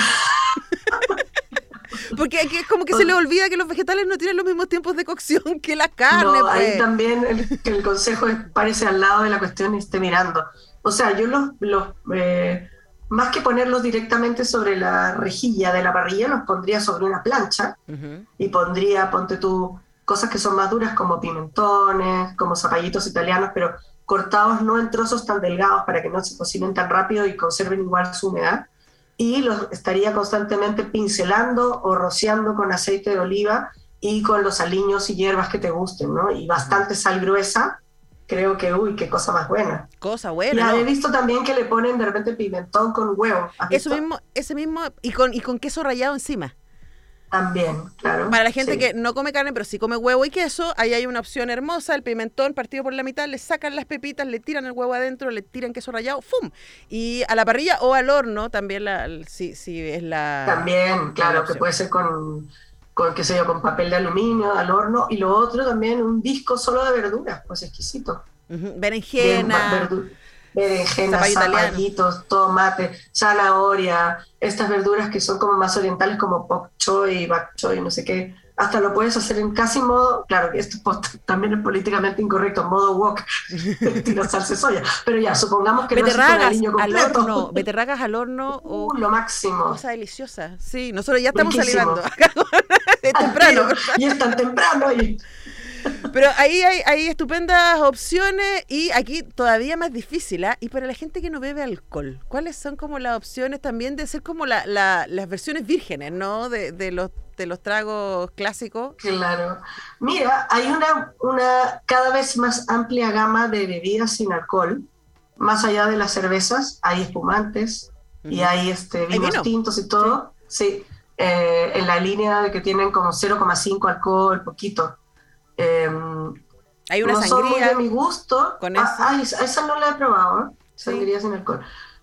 Porque aquí es como que se le olvida que los vegetales no tienen los mismos tiempos de cocción que la carne. No, ahí pues. también el, que el consejo es parece al lado de la cuestión y esté mirando. O sea, yo los, los eh, más que ponerlos directamente sobre la rejilla de la parrilla, los pondría sobre una plancha Ujú. y pondría, ponte tú, cosas que son más duras como pimentones, como zapallitos italianos, pero cortados no en trozos tan delgados para que no se cocinen tan rápido y conserven igual su humedad. Y los estaría constantemente pincelando o rociando con aceite de oliva y con los aliños y hierbas que te gusten, ¿no? Y bastante sal gruesa. Creo que, uy, qué cosa más buena. Cosa Y buena. he ¿no? visto también que le ponen de repente pimentón con huevo. ¿Has Eso visto? mismo, ese mismo, y con, y con queso rallado encima. También, claro. Para la gente Sí. que no come carne, pero sí come huevo y queso, ahí hay una opción hermosa: el pimentón partido por la mitad, le sacan las pepitas, le tiran el huevo adentro, le tiran queso rallado, ¡fum! Y a la parrilla o al horno también, la, si, si es la... También, la claro, que opción. puede ser con, con, qué sé yo, con papel de aluminio al horno. Y lo otro también, un disco solo de verduras, pues exquisito. Ujú, Bien, berenjena, verdu- berenjena, Zapallo italiano. zapallitos, tomate, zanahoria, estas verduras que son como más orientales como pok choy, bak choy, no sé qué. Hasta lo puedes hacer en casi modo, claro que esto es- también es políticamente incorrecto, modo wok, estilo salsa de soya. Pero ya, supongamos que no es con beterragas aliño al completo. horno, beterragas al horno, o Uh, lo máximo. cosa deliciosa. Sí, nosotros ya estamos Riquísimo. salivando. Es temprano. Y es tan temprano. Y... Pero ahí hay, hay estupendas opciones, y aquí todavía más difícil, ¿ah? Y para la gente que no bebe alcohol, ¿cuáles son como las opciones también de ser como la, la- las versiones vírgenes, ¿no? De, de los de los tragos clásicos. Claro. Mira, hay una, una cada vez más amplia gama de bebidas sin alcohol. Más allá de las cervezas, hay espumantes y Ujú. hay este, ¿Hay vinos vino? tintos y todo. Sí, eh, en la línea de que tienen como cero coma cinco alcohol, poquito. Eh, Hay una no son muy sangría de mi gusto. con Ah, eso. ah, esa esa no la he probado, ¿eh? Sangría sin alcohol.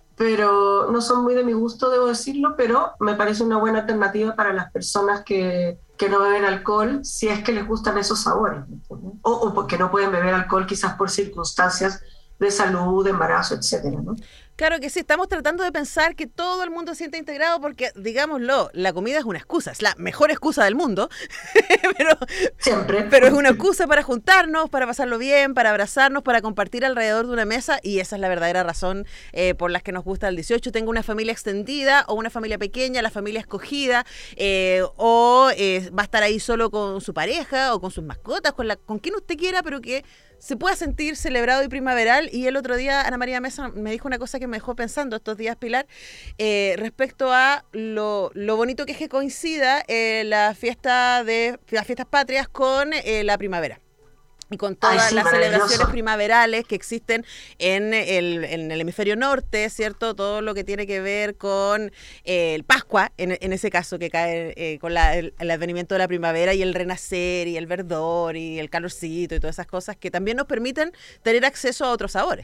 Pero no son muy de mi gusto, debo decirlo, pero me parece una buena alternativa para las personas que, que no beben alcohol, si es que les gustan esos sabores, ¿no? o, o porque no pueden beber alcohol quizás por circunstancias de salud, de embarazo, etcétera, ¿no? Claro que sí, estamos tratando de pensar que todo el mundo se sienta integrado porque, digámoslo, la comida es una excusa, es la mejor excusa del mundo, pero, Siempre. pero es una excusa para juntarnos, para pasarlo bien, para abrazarnos, para compartir alrededor de una mesa y esa es la verdadera razón eh, por la que nos gusta el dieciocho. Tengo una familia extendida o una familia pequeña, la familia escogida, eh, o eh, va a estar ahí solo con su pareja o con sus mascotas, con, la, con quien usted quiera, pero que se pueda sentir celebrado y primaveral. Y el otro día Ana María Mesa me dijo una cosa que me dejó pensando estos días, Pilar, eh, respecto a lo, lo bonito que es que coincida eh, la fiesta de las fiestas patrias con eh, la primavera. Y con todas Ay, sí, las celebraciones maravilloso. primaverales que existen en el, en el hemisferio norte, ¿cierto? Todo lo que tiene que ver con eh, el Pascua, en, en ese caso, que cae eh, con la, el, el advenimiento de la primavera y el renacer y el verdor y el calorcito y todas esas cosas que también nos permiten tener acceso a otros sabores.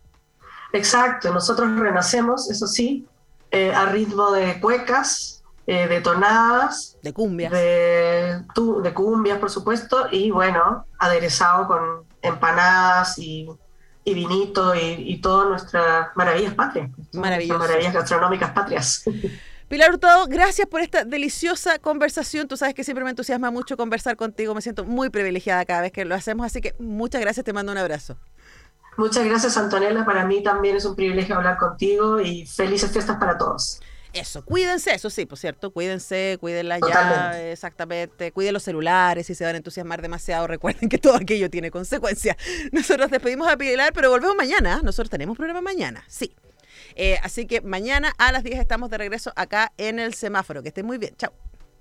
Exacto, nosotros renacemos, eso sí, eh, a ritmo de cuecas, eh, de tonadas, de cumbias, de, tu, de cumbias, por supuesto, y bueno, aderezado con empanadas y, y vinito y, y todas nuestras maravillas patrias, Maravilloso. nuestras maravillas gastronómicas patrias. Pilar Hurtado, gracias por esta deliciosa conversación. Tú sabes que siempre me entusiasma mucho conversar contigo, me siento muy privilegiada cada vez que lo hacemos, así que muchas gracias, te mando un abrazo. Muchas gracias, Antonella, para mí también es un privilegio hablar contigo y felices fiestas para todos. Eso, cuídense, eso sí, por cierto, cuídense, cuídenla ya, Totalmente. exactamente, cuiden los celulares, si se van a entusiasmar demasiado, recuerden que todo aquello tiene consecuencias. Nosotros despedimos a Pilar, pero volvemos mañana, nosotros tenemos programa mañana, sí. Eh, así que mañana a las diez estamos de regreso acá en el semáforo, que estén muy bien, chao.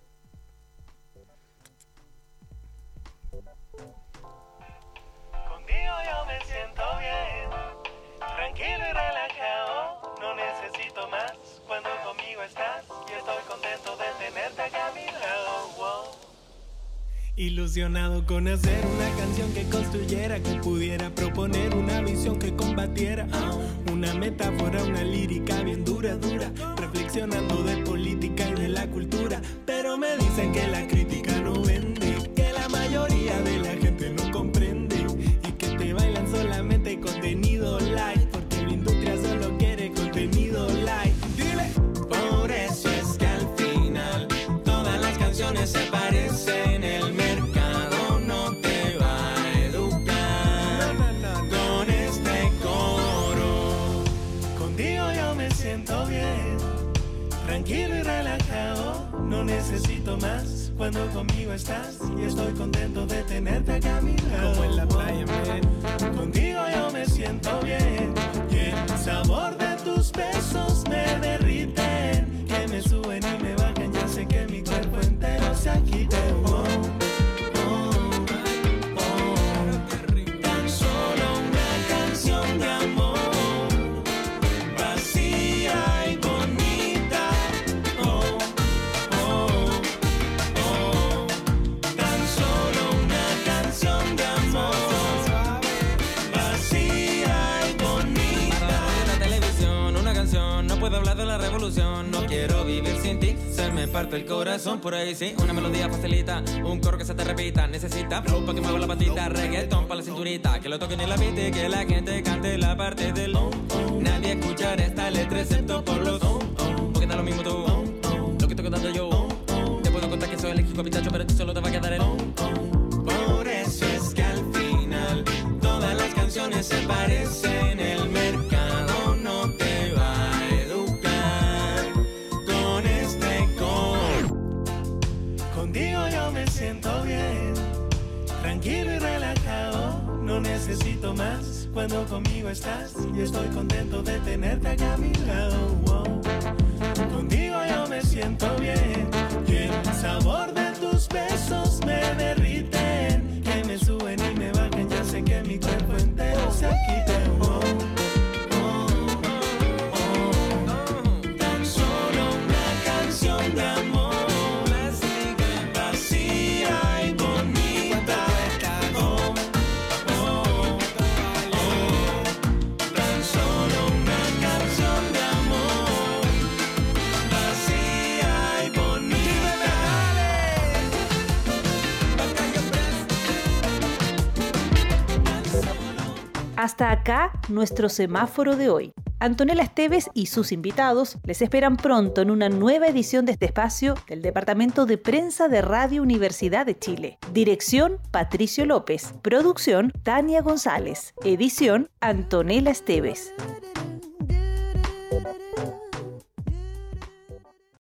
Contigo yo me siento bien, tranquilo y relajado, no necesito más cuando conmigo estás y estoy contento de tenerte acá a mi lado. Wow. Ilusionado con hacer una canción que construyera, que pudiera proponer una visión que combatiera una metáfora, una lírica bien dura, dura, reflexionando de política y de la cultura. Pero me dicen que la crítica no vende, que la mayoría de la gente no comprende y que te bailan solamente contenido light, porque la industria solo quiere contenido light. Dile. Por eso es que al final todas las canciones se parecen, el mercado no te va a educar con este coro. Contigo yo me siento bien, tranquilo y relajado, no necesito más cuando conmigo estás y estoy contento de tenerte acá a mi lado. Como en la playa, man. Contigo yo me siento bien y el sabor de tus besos me derriten, que me suben y me bajan, ya sé que mi cuerpo entero se agita. Oh, oh, oh. Tan solo una canción de amor, vacía y bonita. Oh, oh, oh. Tan solo una canción de amor, vacía y bonita. Para la televisión, una canción, no puedo hablar de la revolución. No quiero vivir sin ti, se me parte el corazón por ahí, sí. Una melodía facilita, un coro que se te repita. Necesita flow pa' que mueva la patita, reggaetón pa' la cinturita, que lo toquen y la pite, que la gente cante la parte del oh, oh. Nadie escuchará esta letra excepto por los oh, oh. Porque da lo mismo tú, oh, oh. Lo que estoy contando yo, oh, oh. Te puedo contar que soy alérgico a pitacho, pero a ti solo te va a quedar el oh, oh. Por eso es que al final todas las canciones se parecen, el mercado no te va a educar con este coro. Contigo yo me siento bien, tranquilo y relajado, no necesito más cuando conmigo estás y estoy contento de tenerte acá a mi lado. Wow. Contigo yo me siento bien y el sabor de tus besos me derriten, que me suben y me bajan, ya sé que mi cuerpo entero se agita. Oh, oh, oh. Tan solo una canción de amor, vacía y bonita. Hasta acá nuestro semáforo de hoy. Antonella Esteves y sus invitados les esperan pronto en una nueva edición de este espacio del Departamento de Prensa de Radio Universidad de Chile. Dirección, Patricio López. Producción, Tania González. Edición, Antonella Esteves.